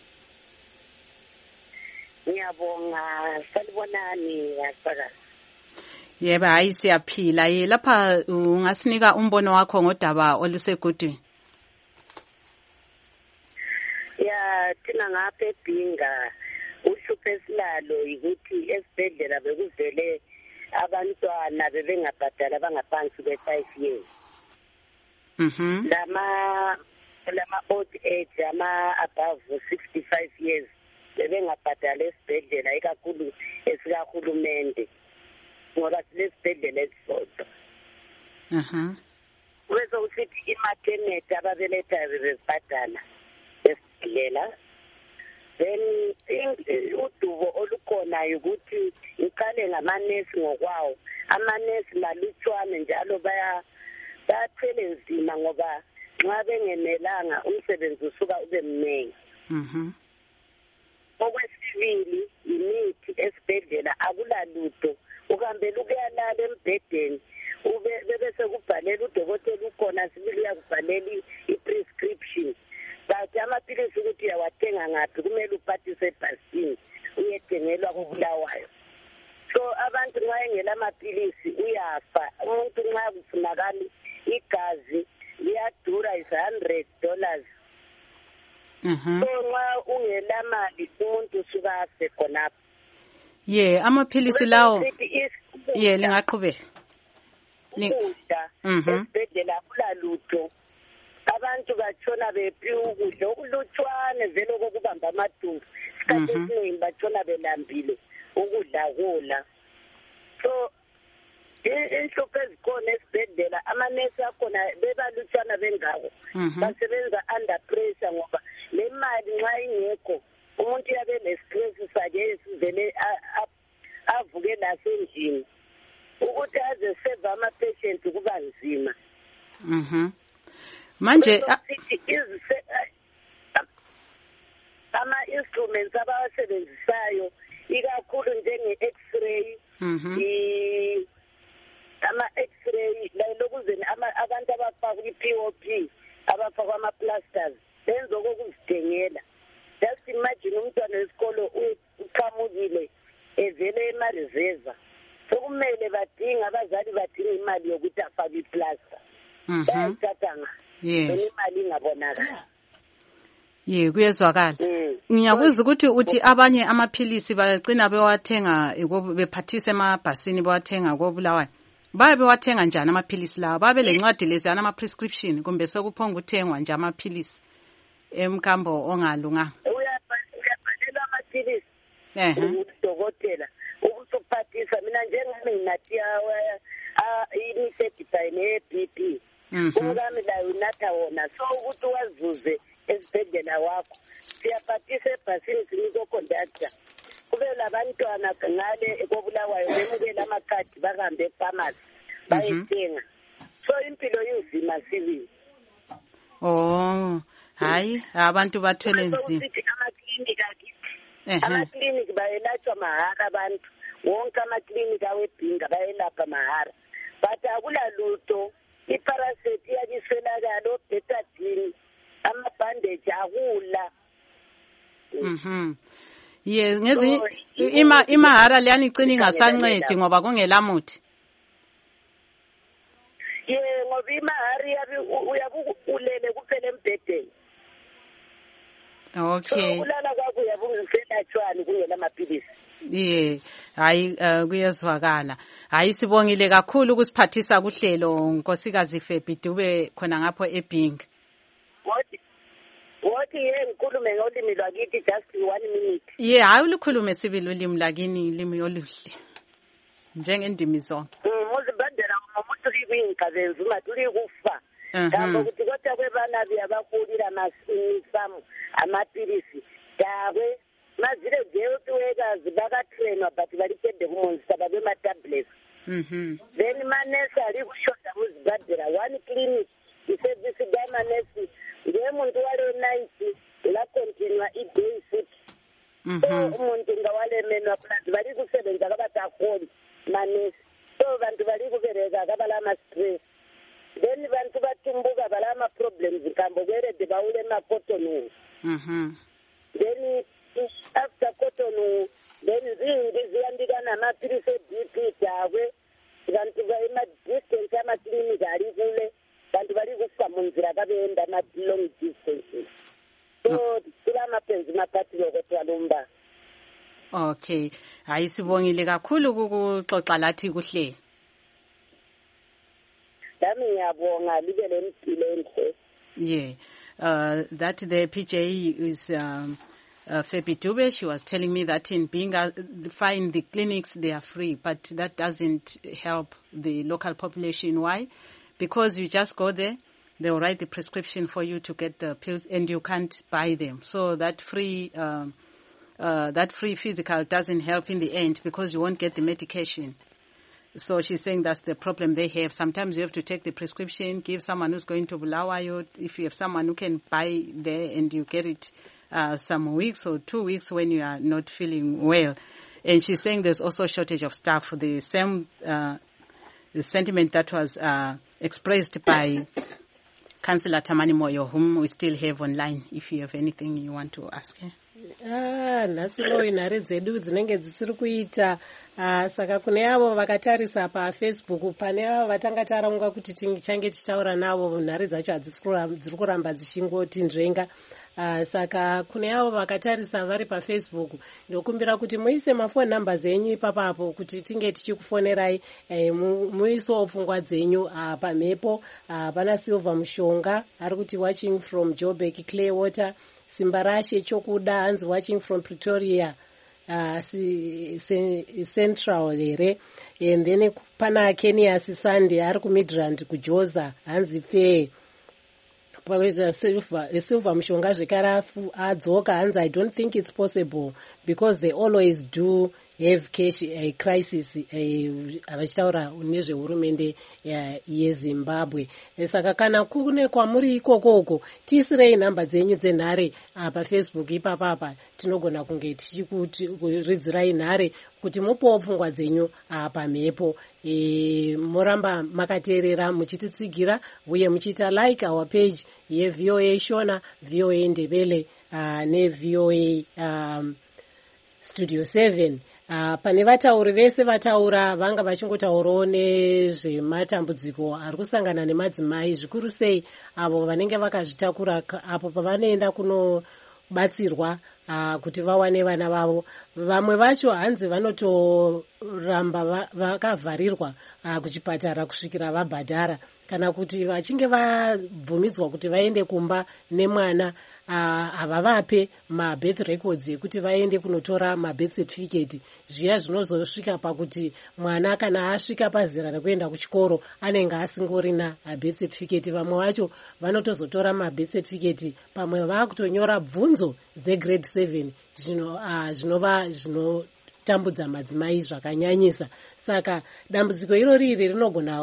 Ngiyabonga, salibonani yasaka. Yebo, hayi siyaphila. Lapha ungasinika umbono wakho ngodaba olusegudwini? Thina ngapha eBhinga uhlupho esilalo ukuthi esibhedlela bekuvele abantwana bebengabhadala abangaphansi kwe-5 years. Lama old age, above 65 years bebengabhadala esibhedlela, ikakhulu esikahulumende, ngoba silesibhedlela esisodwa. Bese usithi imaternity ababelethayo bebebhadala esibhedlela. Then udubo olukhona ukuthi iqale ngamanesi ngokwawo. Amanesi malutshwane njalo bayathwele nzima ngoba nxa bengenelanga umsebenzi usuka ube mnengi. Okwesibili, imithi esibhedlela akulalutho, ukambela ukuyalala embhedeni bese kubhalela udokotela ukhona sibili uyakubhalela i-prescription. Bathi amaphilisi ukuthi uyawathenga ngaphi, kumele uphathise ebhasini uyethengelwa kubulawayo. So abantu nxa engela amaphilisi uyafa. Umuntu nxa kufunakala igazi liyadura, is $100. So nxa ungela mali umuntu usuka afe khonapho. Amaphilisi lawo lingaqhubeka. Ukudla esibhedlela akulalutho. Abantu batshona bephiwa ukudla okulutshwane vele okubamba amadumbu. Isikhathi esiningi batshona belambile ukudla kula. So inhlupho ezikhona esibhedlela, amanesi akhona bebalutshwana bengako, basebenza under pressure ngoba le mali nxa ingekho umuntu uyabe nestress sakhe esivele avuke nasendlini. Ukuthi aze save ama-patient kuba nzima. manje ama-instruments abawasebenzisayo ikakhulu njenge-x-ray ama-x-ray lokuzeni abantu abafakwa i-POP abafakwa ama-plasters benza okokuzithengela. Just imagine umntwana wesikolo uqhamukile evele emarizeva, sokumele badinga abazali badinga imali yokuthi afake iplaster. Bayayithathanga imali ingabonakala. Kuyezwakala. Ngiyakuzwa ukuthi uthi abanye amaphilisi bagcina bewathenga bephathisa emabhasini bewathenga koBulawayo. Babe bewathenga njani amaphilisi lawa? Babe lencwadi lezana ama-prescription kumbe sokuphonga uthengwa nje amaphilisi emkambo ongalunganga? Uyabhalela amaphilisi udokotela ubusuphathisa. Mina njengami nginathi i-Mifeptide ne-BP umkami layo unatha wona, so ukuthi wazuze esibhedlela wakho siyaphathisa ebhasini siniko conductor kube labantwana ngale koBulawayo bemukela amakhadi bahambe epharmacy bayethenga, so impilo inzima sibili. Hayi abantu bathwele nzima. Sithi amaklinika akithi amaklinika bayelatshwa mahara abantu, wonke amaklinika awebhinga bayelapha mahara, but akulalutho. Iparasite iyakiswelakala, obetadine, amabhandage akula. Ngezi imahara leyani igcina ingasancedi ngoba kungelamuthi. Ngoba imahara uyabukulele kuphela embhedeni. Okay. So ulala kwakho uyabuselatshwani kungela maphilisi. Hayi kuyezwakala. Hayi sibongile kakhulu ukusiphathisa kuhlelo Nkosikazi Fephi Dube khona ngapho eBhinga. Wothi ngikhulume ngolimi lwakithi just 1 minute. Hayi ulikhulume sibili ulimi lakini ilimi oluhle. Njengendimi zonke. Muzibandera umuntu likwinkazenzi umathuli kufa. Ngakho ukuthi kodwa kwebana biyabakhulira amasamu amaphilisi dawe mazile nje uwekazi bakatrainwa but balikede kumonza babe ma tablets. Then manesi ali kushoda kuzibandera one clinic iservice gamanesi ngemuntu wale night la continue i-day futhi. So umuntu ngawalemenwa plus bali kusebenza kabathakoli manesi, so bantu bali kubereka kabalama stress, then bantu batumbuka balama problems kambo kwerede bawule makotonu. Then after cotton then ziyandikana amaphilisi e-BP dawe bantu distance amaklinika ali kule bantu bali kufa munzira babenda long distances, so kula mapenzi maphathi lokotwa lumba. Okay, hayi sibongile kakhulu ukuxoxa lathi kuhle. Dami ngiyabonga libe lempilo enhle. That the PJ is Fephi Dube. She was telling me that in Binga, find the clinics, they are free, but that doesn't help the local population. Why? Because you just go there, they will write the prescription for you to get the pills, and you can't buy them. So that free physical doesn't help in the end because you won't get the medication. So she's saying that's the problem they have. Sometimes you have to take the prescription, give someone who's going to Bulawayo. If you have someone who can buy there and you get it some weeks or 2 weeks when you are not feeling well. And she's saying there's also a shortage of staff. The same the sentiment that was expressed by Councillor Tamani Moyo, whom we still have online, if you have anything you want to ask her. Nasilo inare dzedu dzinenge dzisiri kuita saka kune avo vakatarisa paFacebook pane avo vatanga taronga kuti tichange tichitaura navo nhare dzacho dziri kuramba dzichingoti nzvenga. Saka kune avo vakatarisa vari paFacebook ndokumbira kuti muise mafoni numbers enyu ipapapo kuti tinge tichikufonerai, muisewo pfungwa dzenyu pamhepo. Pana Silver Mushonga ari kuti watching from Joburg, Clearwater. Simbarashe Chokuda hanzi watching from Pretoria Central here. And then pana Kenya Sunday ari kuMidrand kuJoza hanzi Fair. Silver Mushonga zvekare adzoka hanzi I don't think it's possible because they always do have cash crisis vachitaura nezvehurumende yeZimbabwe. Saka kana kune kwamuri ikoko tiisirei nhamba dzenyu dzenhare paFacebook ipapapa, tinogona kunge tichikuridzirai nhare kuti mupowo pfungwa dzenyu pamhepo. Moramba makateerera muchititsigira uye muchiita like our page yeVOA Shona, VOA Ndebele neVOA Studio 7. Pane vatauri vese vataura vanga vachingotaurawo nezvematambudziko ari kusangana nemadzimai, zvikuru sei avo vanenge vakazvitakura apo pavanoenda kunobatsirwa kuti vawane vana vavo. Vamwe vacho hanzi vanotoramba vakavharirwa kuchipatara kusvikira vabhadhara, kana kuti vachinge vabvumidzwa kuti vaende kumba nemwana havavape mabirth records ekuti vaende kunotora mabirth certificate. Zviya zvinozosvika pakuti mwana kana asvika pazera rekuenda kuchikoro anenge asingorina birth certificate. Vamwe vacho vanotozotora mabirth certificate, pamwe vakutonyora bvunzo dzegrade 7 zvinotambudza madzimai zvakanyanyisa. Saka dambudziko irori rinogona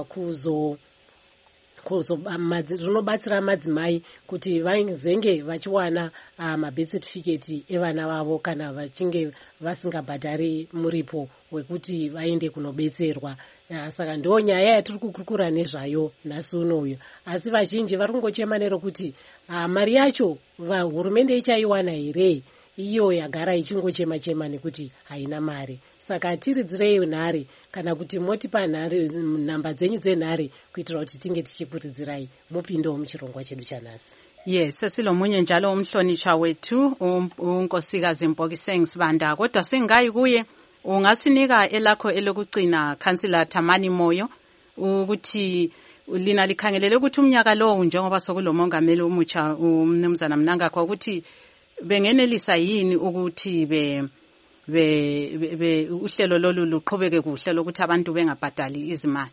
zvinobatsira madzimai kuti vazenge vachiwana mabirth certificate evana vavo kana vachinge vasingabhadhari muripo wekuti vaende kunobetserwa. Saka ndo nyaya yatiri kukurukura nezvayo nhasi unoyu, asi vazhinji vari kungochema nerokuti mari yacho hurumende ichaiwana here, iyo yagara ichingochema nekuti haina mari. Saka tiridzirei nhare kana kuti motipa nhamba dzenyu dzenhare kuitira kuti tinge tichikuridzirai mupindewo muchirongwa chedu chanhasi. Yes, sesilomunye njalo umhlonishwa wethu unkosikazi Mpokiseng Sibanda. Kodwa singayi kuye, ungasinika elakho elokugcina Councillor Thamani Moyo ukuthi lina likhangelele ukuthi umnyaka lo njengoba sokulomongameli umutsha umnumzana Mnangagwa ukuthi bengenelisa yini ukuthi uhlelo lolu luqhubeke kuhle lokuthi abantu bengabhadali izimali.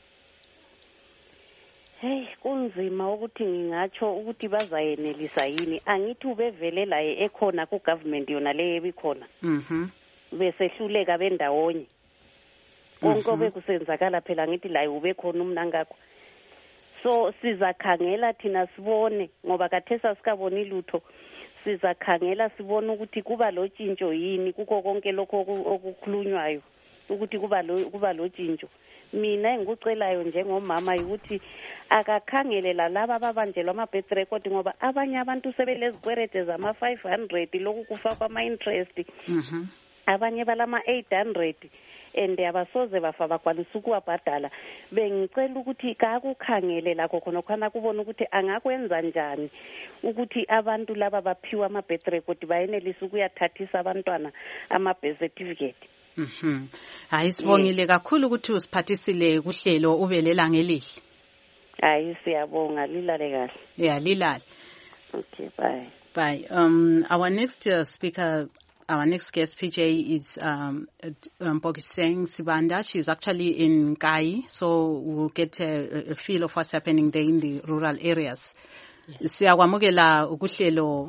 Hey, kunzima ukuthi ngingatsho ukuthi bazayenelisa yini. Angithi ubevelela ekhona ku government yona leyo ebikhona. Besehluleka bendawonye. Konke bekusenzakala phela ngithi la ubekhona umnangakho. So sizakhangela thina sibone ngoba kathesa sikaboni lutho. Sizakhangela sibone ukuthi kuba lotshintsho yini kuko konke lokho okukhulunywayo ukuthi kuba lotshintsho. Mina engikucelayo njengomama ukuthi akakhangelela laba ababanjelwa ama-birth record ngoba abanye abantu sebelezikwerede zama-500 lokhu kufakwa ama-interest, abanye balama-800 and abasoze bafa bakwanisa ukuwabhadala. Bengicela ukuthi kakukhangele lakho khona kubona ukuthi angakwenza njani ukuthi abantu laba baphiwa ama-birth record bayenelisa ukuyathathisa abantwana ama-birth certificate. Hayi sibongile kakhulu ukuthi usiphathisile kuhlelo ubelela ngelihle. Hayi siyabonga, lilale kahle. Yeah, lilale. Okay, bye. Bye. Our next speaker, our next guest, PJ, is Mpokiseng Sibanda. She's actually in Kai, so we'll get a feel of what's happening there in the rural areas. Siyakwamukela ukuhlelo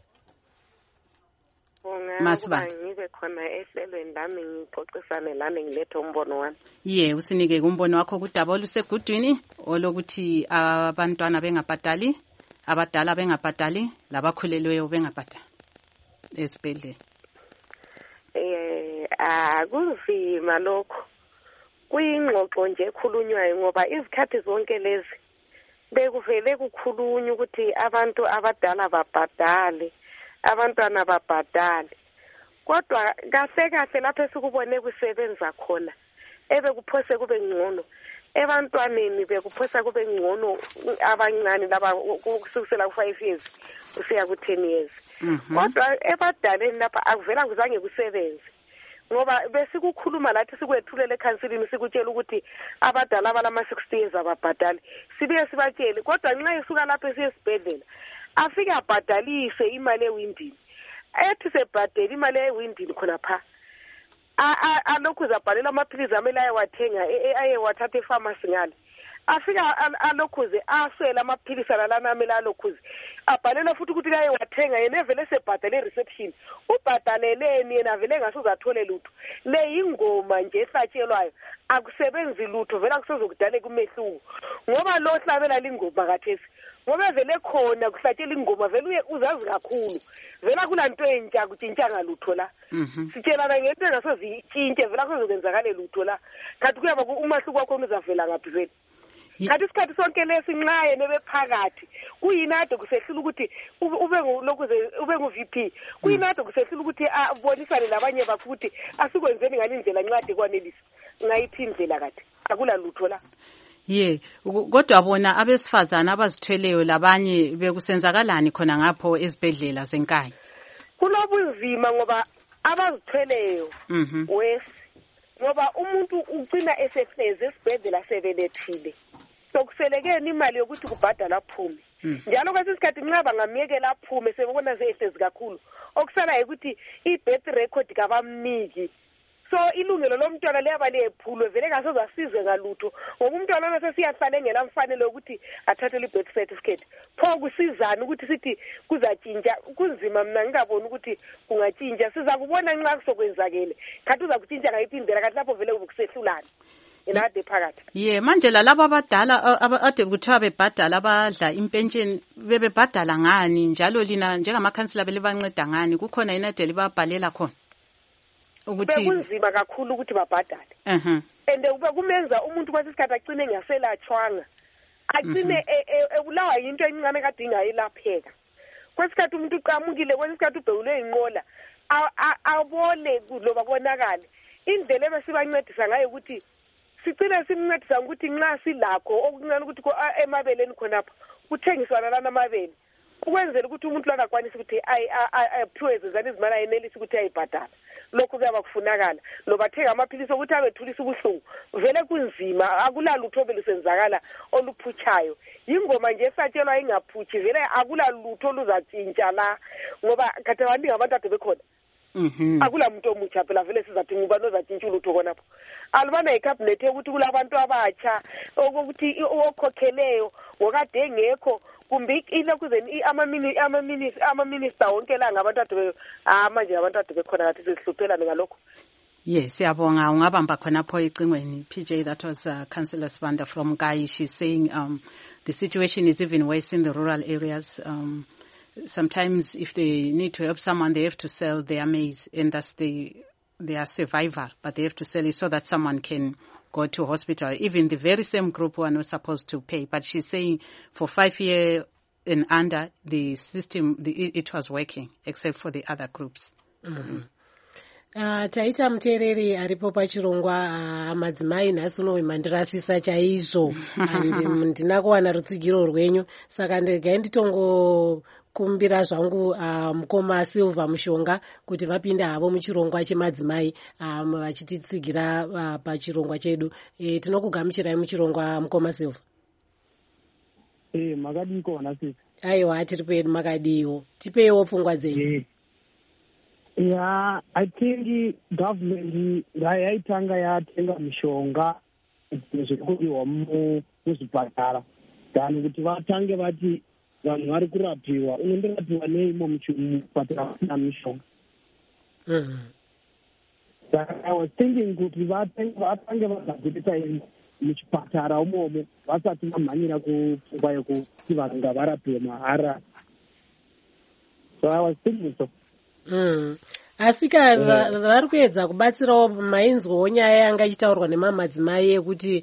Masibanda. Yeah, usinike umbono wakho kudaba olusegudwini olokuthi abantwana bengabhadali, abadala bengabhadali, labakhulelweyo bengabhadali esibhedlela. Kunzima lokho. Kuyingxoxo nje ekhulunywayo ngoba izikhathi zonke lezi bekuvele kukhulunywa ukuthi abantu abadala babhadale, abantwana babhadale. Kodwa kahle lapho esikubone kusebenza khona ebekuphose kube ngcono, ebantwaneni bekuphosa kube ngcono abancane laba kusukela ku5 years kusiya ku10 years. Kodwa ebadaleni lapha akuvela kuzange kusebenze ngoba besikukhuluma lathi sikwethulele ecounseling sikutshela ukuthi abadala abalama-60 years ababhadali, sibuye sibatshele kodwa nxa esuka lapho esibhedlela afike abhadalise imali ewindini. Ethi sebhadela imali ewindini khona pha alokhu zabhalela amaphilizi amele ayewathenga ayewathatha epharmacy ngale afika alokhuze aswela amaphilisi alana amela alokhuze abhalela futhi ukuthi kaye wathenga yena evele sebhadale reception ubhadaleleni yena vele ngasozathole lutho le ingoma nje ehlatshelwayo akusebenzi lutho vele akusezokudale kumehluko ngoba lo hlabela lingoma kathesi ngoba vele khona kuhlatshela ingoma vele uzazi kakhulu vele kulanto entsha kutshintsha lutho la sitshelana ngento engasozitshintshe vele akuzokwenzakala lutho la kanti kuyaba umahluko wakho uzavela ngaphi vele kanti isikhathi sonke lesinxaye nebephakathi kuyinade kusehlula ukuthi ube ngu-VP kuyinade kusehlula ukuthi abonisane labanye bakho ukuthi asikwenzeni ngale ndlela ncwadi kwanelisa ngayiphi indlela kade akula lutho la kodwa bona abesifazana abazithweleyo labanye bekusenzakalani khona ngapho ezibhedlela zenkaya kulobunzima ngoba abazithweleyo ngoba umuntu ugcina esehlezi esibhedlela sebelethile sokuselekeni imali yokuthi kubhadala aphume njalo kwesinye isikhathi nxa bangamyekela aphume sebebona sehlezi kakhulu okusalayo ukuthi i-birth record kabamniki so ilungelo lomntwana liyaba liyephulwe vele ngasozasize ngalutho ngoba umntwana nasesiyahlala engela mfanele ukuthi athathele i-birth certificate pho kusizana ukuthi sithi kuzatshintsha kunzima mina ngingaboni ukuthi kungatshintsha siza kubona nxa kusokwenzakele kanti uza kutshintsha ngayiphi indlela kanti lapho vele kusehlulana inade phakathi manje lalabo abadala ade kuthiwa bebhadala abadla impentsheni bebebhadala ngani njalo lina njengamakhansila belibanceda ngani kukhona inade libabhalela khona ukuthi bekunzima kakhulu ukuthi babhadale and kumenza umuntu kwasisikhathi agcine ngaselatshwanga agcine ebulawa yinto encane kade ingayilapheka kwesikhathi umuntu uqamukile kwesikhathi ubhekule inqola abole loba konakale indlela ebesibancedisa ngayo ukuthi sicina simncedisa ukuthi nxa silakho okuncane ukuthi emabeleni khonapha kuthengiswana lana amabele ukwenzela ukuthi umuntu langakwanisa ukuthi aphiwe zezana izimali ayenelisa ukuthi ayibhadala lokhu kuyaba kufunakala loba thenga amaphilisi ukuthi abethulisa ubuhlungu vele kunzima akulalutho belusenzakala oluphutshayo ingoma nje esatshelwa ingaphuthi vele akulalutho oluzatshintsha la ngoba kade abantu ngabantu ade bekhona akula muntu omutsha phela vele sizathi ngubani ozatshintsha ulutho khonapho alubana icabinet ukuthi kulabantu abatsha ukuthi okhokheleyo ngokade engekho kumbe ilokuzeni ama-minister wonke la ngabantu ade manje abantu ade bekhona kathi sesihluphelane ngalokho siyabonga ungabamba khonapho ecingweni PJ. That was Councillor Sibanda from Nkayi. She's saying the situation is even worse in the rural areas. Sometimes if they need to help someone, they have to sell their maize, and that's their survival, but they have to sell it so that someone can go to hospital. Even the very same group who are not supposed to pay. But she's saying for 5 years and under, the system, it was working, except for the other groups. Taita mutereri aripo pachirongwa madzimai nhasi unomandirasisa chaizvo ndina kuwana rutsigiro rwenyu saka ndegai nditongokumbira zvangu mukoma Silver Mushonga kuti vapinda havo muchirongwa chemadzimai vachititsigira pachirongwa chedu. Tinokugamuchirai muchirongwa mukoma Silver. Makadiko vanasisi. Aiwa tiri pedu makadiwo. Tipeiwo pfungwa dzenyu. Yeah, I think government yaitanga yatenga mishonga zvekudiwa muzvipatara dani kuti vatange vati vanhu vari kurapiwa unondorapiwa neimo muchipatara kusina mishonga. I was thinking kuti vatange vagadzirisa muchipatara umomo vasati vamhanyira kupfungwa yekuti vanhu ngavarapiwe mahara. So I was thinking so. Asika vari kuedza kubatsirawo mainzwawo nyaya yanga ichitaurwa nemamadzimai ekuti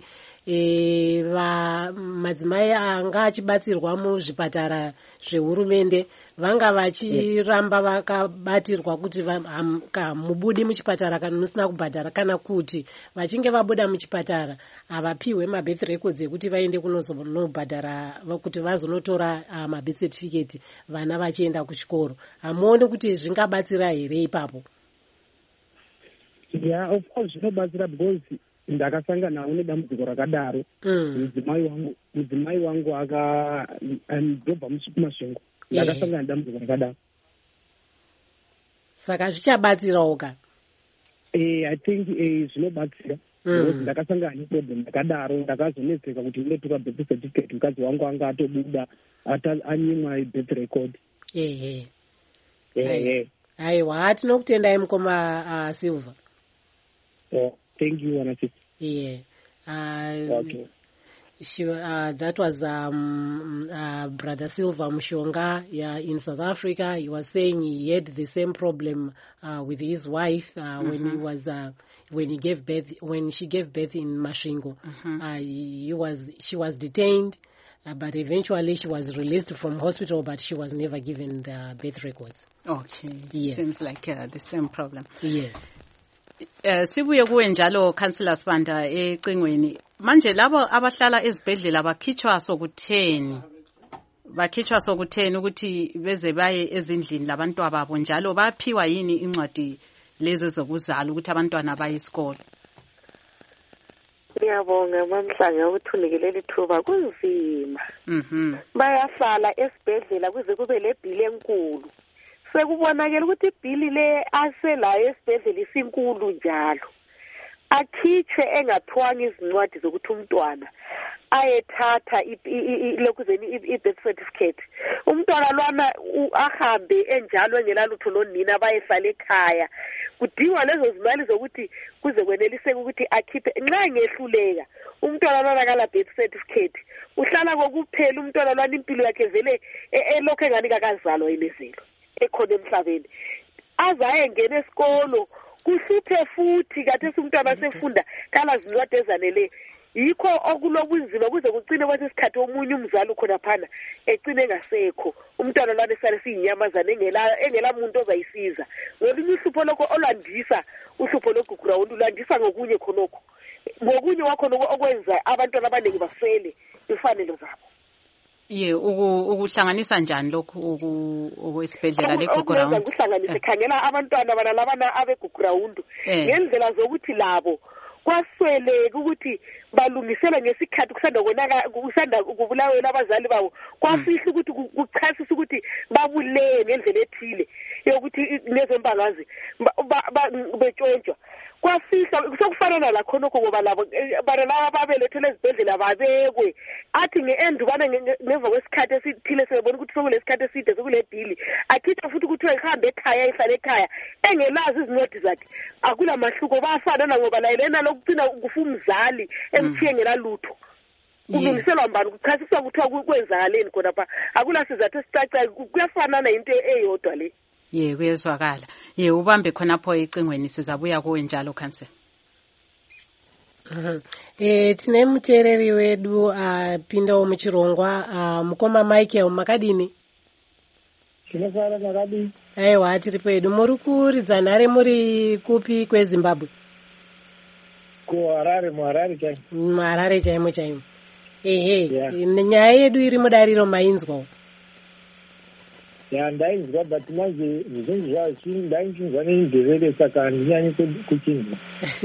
madzimai anga achibatsirwa muzvipatara zvehurumende vanga vachiramba vakabatirwa kuti mubudi muchipatara kana musina kubhadhara kana kuti vachinge vabuda muchipatara havapiwe mabirth records ekuti vaende kunobhadhara kuti vazonotora mabirth certificate vana vachienda kuchikoro. Hamuoni kuti zvingabatsira here ipapo? Yeah, of course zvinobatsira because ndakasanganawo nedambudziko rakadaro. Mudzimai wangu ndobva mumasvingo ndakasangana nedambudziko rakadaro. Saka zvichabatsirawo ka? I think zvinobatsira because ndakasangana neproblem ndakadaro ndakazonetseka kuti ndinotora birth certificate mukadzi wangu anga atobuda anyimwa birth record. Aiwa, tinokutendai mukoma Silver. Thank you, Anasi. Okay. That was Brother Silver Mushonga in South Africa. He was saying he had the same problem with his wife when she gave birth in Masvingo. She was detained, but eventually she was released from hospital, but she was never given the birth records. Okay. Yes. Seems like the same problem. Yes. Sibuye kuwe njalo Councillor Sibanda ecingweni manje labo abahlala ezibhedlela bakhitshwa sokutheni ukuthi beze baye ezindlini labantwana babo njalo baphiwa yini incwadi lezi zokuzala ukuthi abantwana baye esikole. Ngiyabonga mamhlanje ukuthunikele ithuba kunzima. Bayahlala esibhedlela kuze kube lebhili enkulu. Sekubonakala ukuthi ibhili le aselayo esibhedlela isinkulu njalo. Akhitshwe engathwanga izincwadi zokuthi umntwana ayethatha lokuzeni i-birth certificate. Umntwana lwana ahambe enjalo engelalutho lonina bayehlala ekhaya. Kudingwa lezo zimali zokuthi kuze kweneliseke ukuthi akhiphe nxa ngehluleka umntwana lwana kala birth certificate uhlala kokuphela umntwana lwana impilo yakhe vele elokho engani kakazalwa yilezelo ekhona emhlabeni azaye ngene esikolo kuhluphe futhi kathesi umntwana sefunda kala zincwadi ezanele. Yikho okulobunzima kuze kucine kwesikhathi omunye umzali ukhona phana ecine engasekho umntwana lwana esale siyinyamazana engela muntu ozayisiza. Ngolunye uhlupho lokho olandisa uhlupho lokuground ulandisa ngokunye khonokho ngokunye wakho okwenza abantwana abaningi bafele ifanelo zabo. Ukuhlanganisa njani lokho okwesibhedlela leground? Ukuhlanganisa khangela abantwana banalabana abeground ngendlela zokuthi labo kwasweleka ukuthi balungisela ngesikhathi kusanda kubulawela abazali bawo kwafihla ukuthi kuchasisa ukuthi babuleye ngendlela ethile yokuthi nezembangazi betshontsha kwafihla sokufanele la khonokho ngoba labo balaba babelethele ezibhedlela babekwe athi ngeendubana ngemva kwesikhathi esithile sebona ukuthi sokulesikhathi eside sokule bhili akhitha futhi ukuthi ehambe ekhaya ihlale ekhaya engelazi izincwadi zakhe akula mahluko bafana ngoba la yena lokucina kufa umzali emthiye ngelalutho kulungiselwa mbani kuchasisa ukuthi kwenzakaleni khona pha akula sizathu esicaca kuyafanana into eyodwa le. Kuyezwakala. Ubambe khonapho ecingweni sizabuya kuwe njalo Councillor. Tine mutereri wedu apindawo muchirongwa mukoma Michael makadini? Tinofara makadini. Aiwa tiri pedu. Muri kuridza nhare muri kupi kweZimbabwe? Harare chaimo. Harare chaimo. Nyaya yedu iri mudariro mainzwawo? Ndainzwa but manje zvizhinji zvacho ndaichinzwa nenzevere saka handinyanyi kuchinzwa.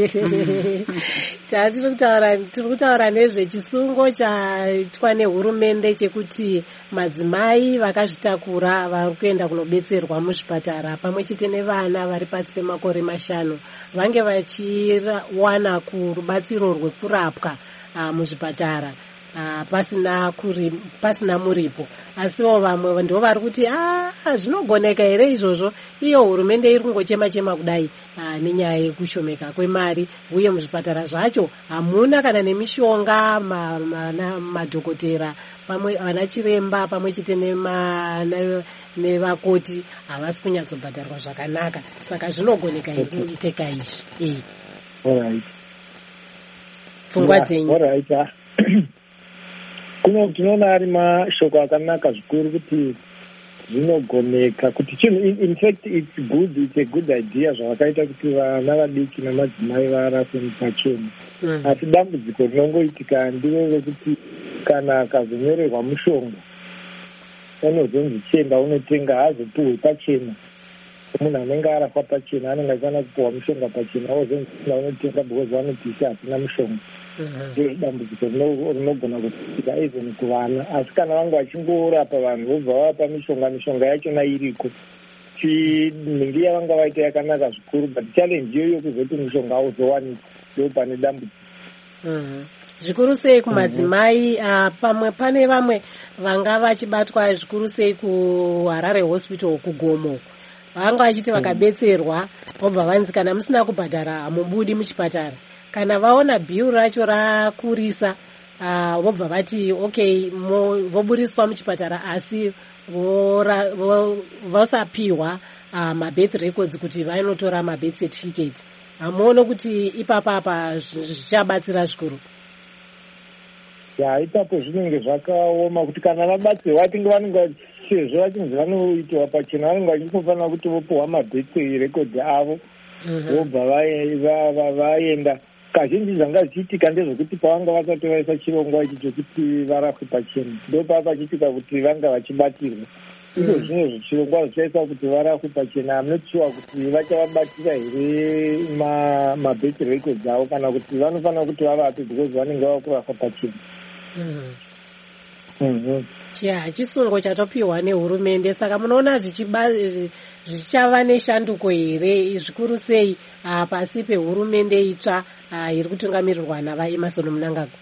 Tiri kutaura nezvechisungo chaitwa nehurumende chekuti madzimai vakazvitakura vari kuenda kunobetserwa muzvipatara pamwe chete nevana vari pasi pemakore 5 vange vachiwana rubatsiro rwekurapwa muzvipatara pasina muripo. Asiwo vamwe ndo vari kuti zvinogoneka here izvozvo. Iyo hurumende iri kungochema kudai nenyaya yekushomeka kwemari uye muzvipatara zvacho hamuna kana nemishonga madhokotera pamwe vana chiremba pamwe chete nevakoti havasi kunyatsobhadharwa zvakanaka saka zvinogoneka here kuiteka izvi. Pfungwa dzenyu? Tinoona ari mashoko akanaka zvikuru kuti zvinogoneka kuti chinhu in fact it's a good idea zvakaita kuti vana vadiki namadzimai varapwe pachena. Asi dambudziko rinongoitika ndivo vekuti kana akazonyorerwa mushonga unozonzi chenda unotenga hazopuhwe pachena. Munhu anenge arapwa pachena anenge asana kupuhwa mushonga pachena ozonzi unotenga because vanotisi hasina mushonga. Dambudziko rinogona kuitika even kuvana. Asi kana vangu vachingorapa vanhu vobva vapa mishonga yachona iriko kuti ningi yavanga vaita yakanaka zvikuru, but challenge iyoyo kuzoti mushonga uzowanikwa ndo pane dambudziko. Zvikuru sei kumadzimai, pamwe pane vamwe vanga vachibatwa zvikuru sei kuHarare Hospital kuGomo, vanga vachiti vakabetserwa vobva vanzi kana musina kubhadhara hamubudi muchipatara, kana vaona bhiru racho rakurisa vobva vati okay voburiswa muchipatara asi vosapiwa mabirth records kuti vainotora mabirth certificate. Hamuone kuti ipapa zvichabatsira zvikuru? Ipapo zvinenge zvakaoma kuti kana vabatsirwa tinge vanenge sezvo vachinzi vanoitwa pachena vanenge vachingofanira kuti vopiwa mabirth record avo vobva vaenda. Kazhinji zvanga zvichiitika ndezvekuti pavanga vasati vaisa chirongwa ichi chokuti varapwe pachena ndopava pachiitika kuti vanga vachibatirwa. Iko zvino zvichirongwa zvichaisa kuti varapwe pachena, amunotshuwa kuti vachavabatira here mabirth records avo kana kuti vanofanira kuti vavape because vanenge vava kurapwa pachena. Chisungo chatopiwa nehurumende, saka munoona zvichava neshanduko here zvikuru sei pasi pehurumende itsva iri kutungamirirwa navaEmmerson Mnangagwa?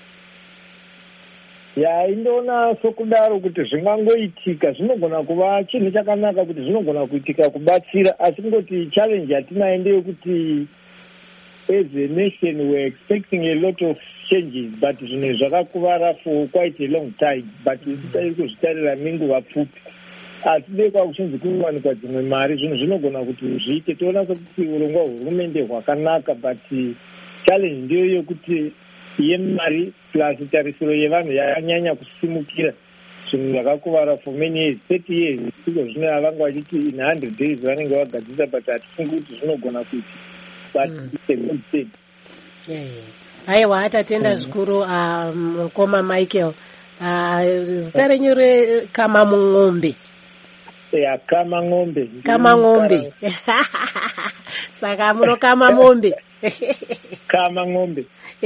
Indoona sokudaro kuti zvingangoitika, zvinogona kuva chinhu chakanaka kuti zvinogona kuitika kubatsira, asi kungoti challenge yatinayo ndeyekuti as a nation we're expecting a lot of changes, but zvinhu zvakakuvara for quite a long time, but iri kuzvitarira nenguva pfupi. Asi dekwa kuchinzi kuwanikwa dzimwe mari, zvinhu zvinogona kuti zviite. Toona sokuti urongwa hurumende hwakanaka, but challenge ndiyo yokuti yemari plus tarisiro yevanhu yakanyanya kusimukira. Zvinhu zvakakuvara for many years, 30 years, iko zvino havanga vachiti in 100 days vanenge vagadzisa, but hatifungi kuti zvinogona kuita. But it's a good thing. Aiwa, tatenda zvikuru mukoma Michael. Zita renyu rekama mung'ombe. Kama ng'ombe. Kama ng'ombe. Saka munokama mombe. Kama ng'ombe.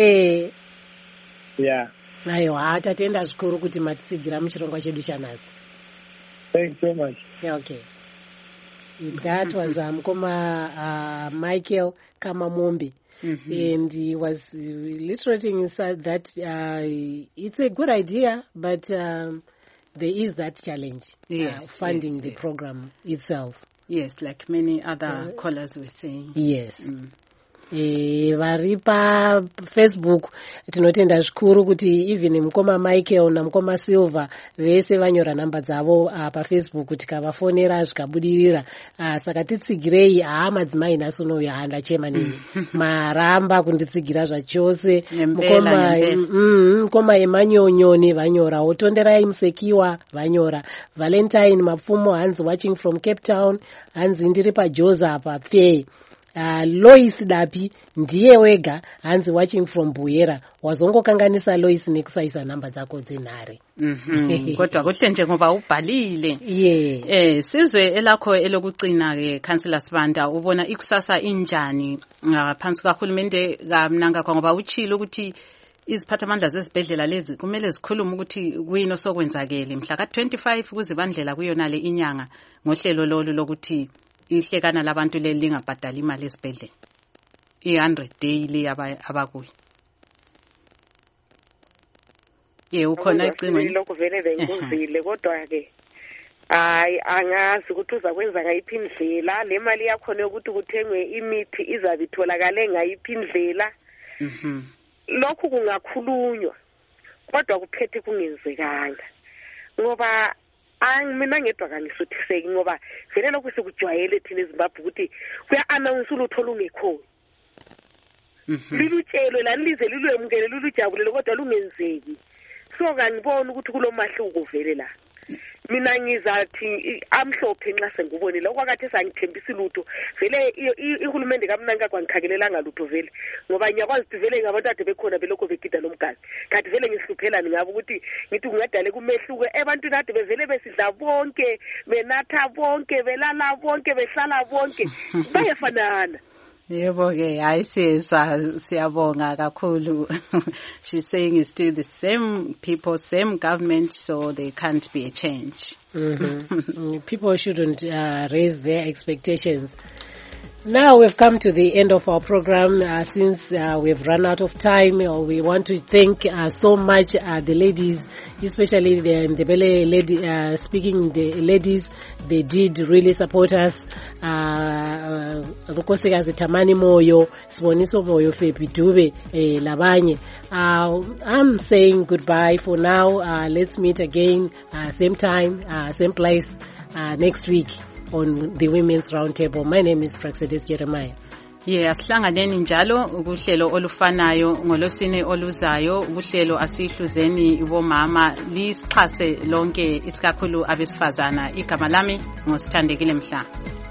Aiwa, tatenda zvikuru kuti matitsigira muchirongwa chedu chanhasi. Thanks so much. Okay. That was Mkoma Michael Kamamombe. And he was illustrating that it's a good idea, but there is that challenge, funding the program itself. Yes, like many other callers were saying. Yes. Vari paFacebook tinotenda zvikuru kuti even Mkoma Michael naMkoma Silver vese vanyora namba dzavo paFacebook tikavafonera zvikabudirira. Saka titsigirei madzimai nasono handa chema nini maramba kunditsigira zvachose. Mkoma Emanyonyoni vanyora, Otonderai Musekiwa vanyora, Valentine Mapfumo hanzi watching from Cape Town, hanzi ndiri paJoza paFay. Lois Dapi ndiye wega hanzi watching from Buyera. Wazongokanganisa Lois nekusaisa namba dzako dzenhare. Kodwa kuhle nje ngoba ubhalile. Sizwe elakho elokucina ke Councillor Sibanda, ubona ikusasa injani ngaphansi kahulumende kaMnangagwa, ngoba uchilo ukuthi iziphathamandla zezibhedlela lezi kumele zikhulume ukuthi kuyini osokwenzakele mhla ka-25 kuzibandlela kuyona le inyanga ngohlelo lolu lokuthi ihlekana labantu leli lingabhadali imali esibhedlela i-100 daily abakuyo. Ukhona icingweni lokho vele bengikuzile, kodwa ke angazi ukuthi uzakwenza ngayiphi indlela. Le mali yakhona yokuthi kuthengwe imithi izabe itholakale ngayiphi indlela. Lokhu kungakhulunywa kodwa kuphethe kungenzekanga, ngoba mina ngedwa kangisuthiseki, ngoba vele lokhu sikujwayele thina eZimbabwe ukuthi kuya-announce ulutho lungekho. Lilutshelwe lani lize lilwemukele lulujabulele kodwa lungenzeki. So kanibona ukuthi kulomahluko vele la. Mina ngizathi amhlophe nxa sengubonile okwakade sangithembisa lutho vele ihulumende kaMnangagwa ngikhakelelanga lutho vele, ngoba ngiyakwazi ukuthi vele ngabantu ade bekhona belokho begida lomgazi. Kanti vele ngisihluphelani ngabo ukuthi ngithi kungadale kumehluko ebantwini ade bevele besidla bonke, benatha bonke, belala bonke, behlala bonke bayefanana. Yebo ke ayisizwa siyabonga kakhulu. She's saying it's still the same people, same government, so there can't be a change. People shouldn't raise their expectations. Now we've come to the end of our program. Since we've run out of time, we want to thank so much the ladies, especially the Ndebele lady, speaking the ladies. They did really support us. Nkosikazi Tamani Moyo, Siboniso Moyo Fepi Dube, Labanye. I'm saying goodbye for now. Let's meet again, same time, same place, next week on the Women's Roundtable. My name is Praxedis Jeremiah. Asihlanganeni njalo ukuhlelo olufanayo ngolosine oluzayo. Uhlelo asihluzeni ibomama lisixhase lonke isikakhulu abesifazana. Igama lami ngosithandekile Mhla.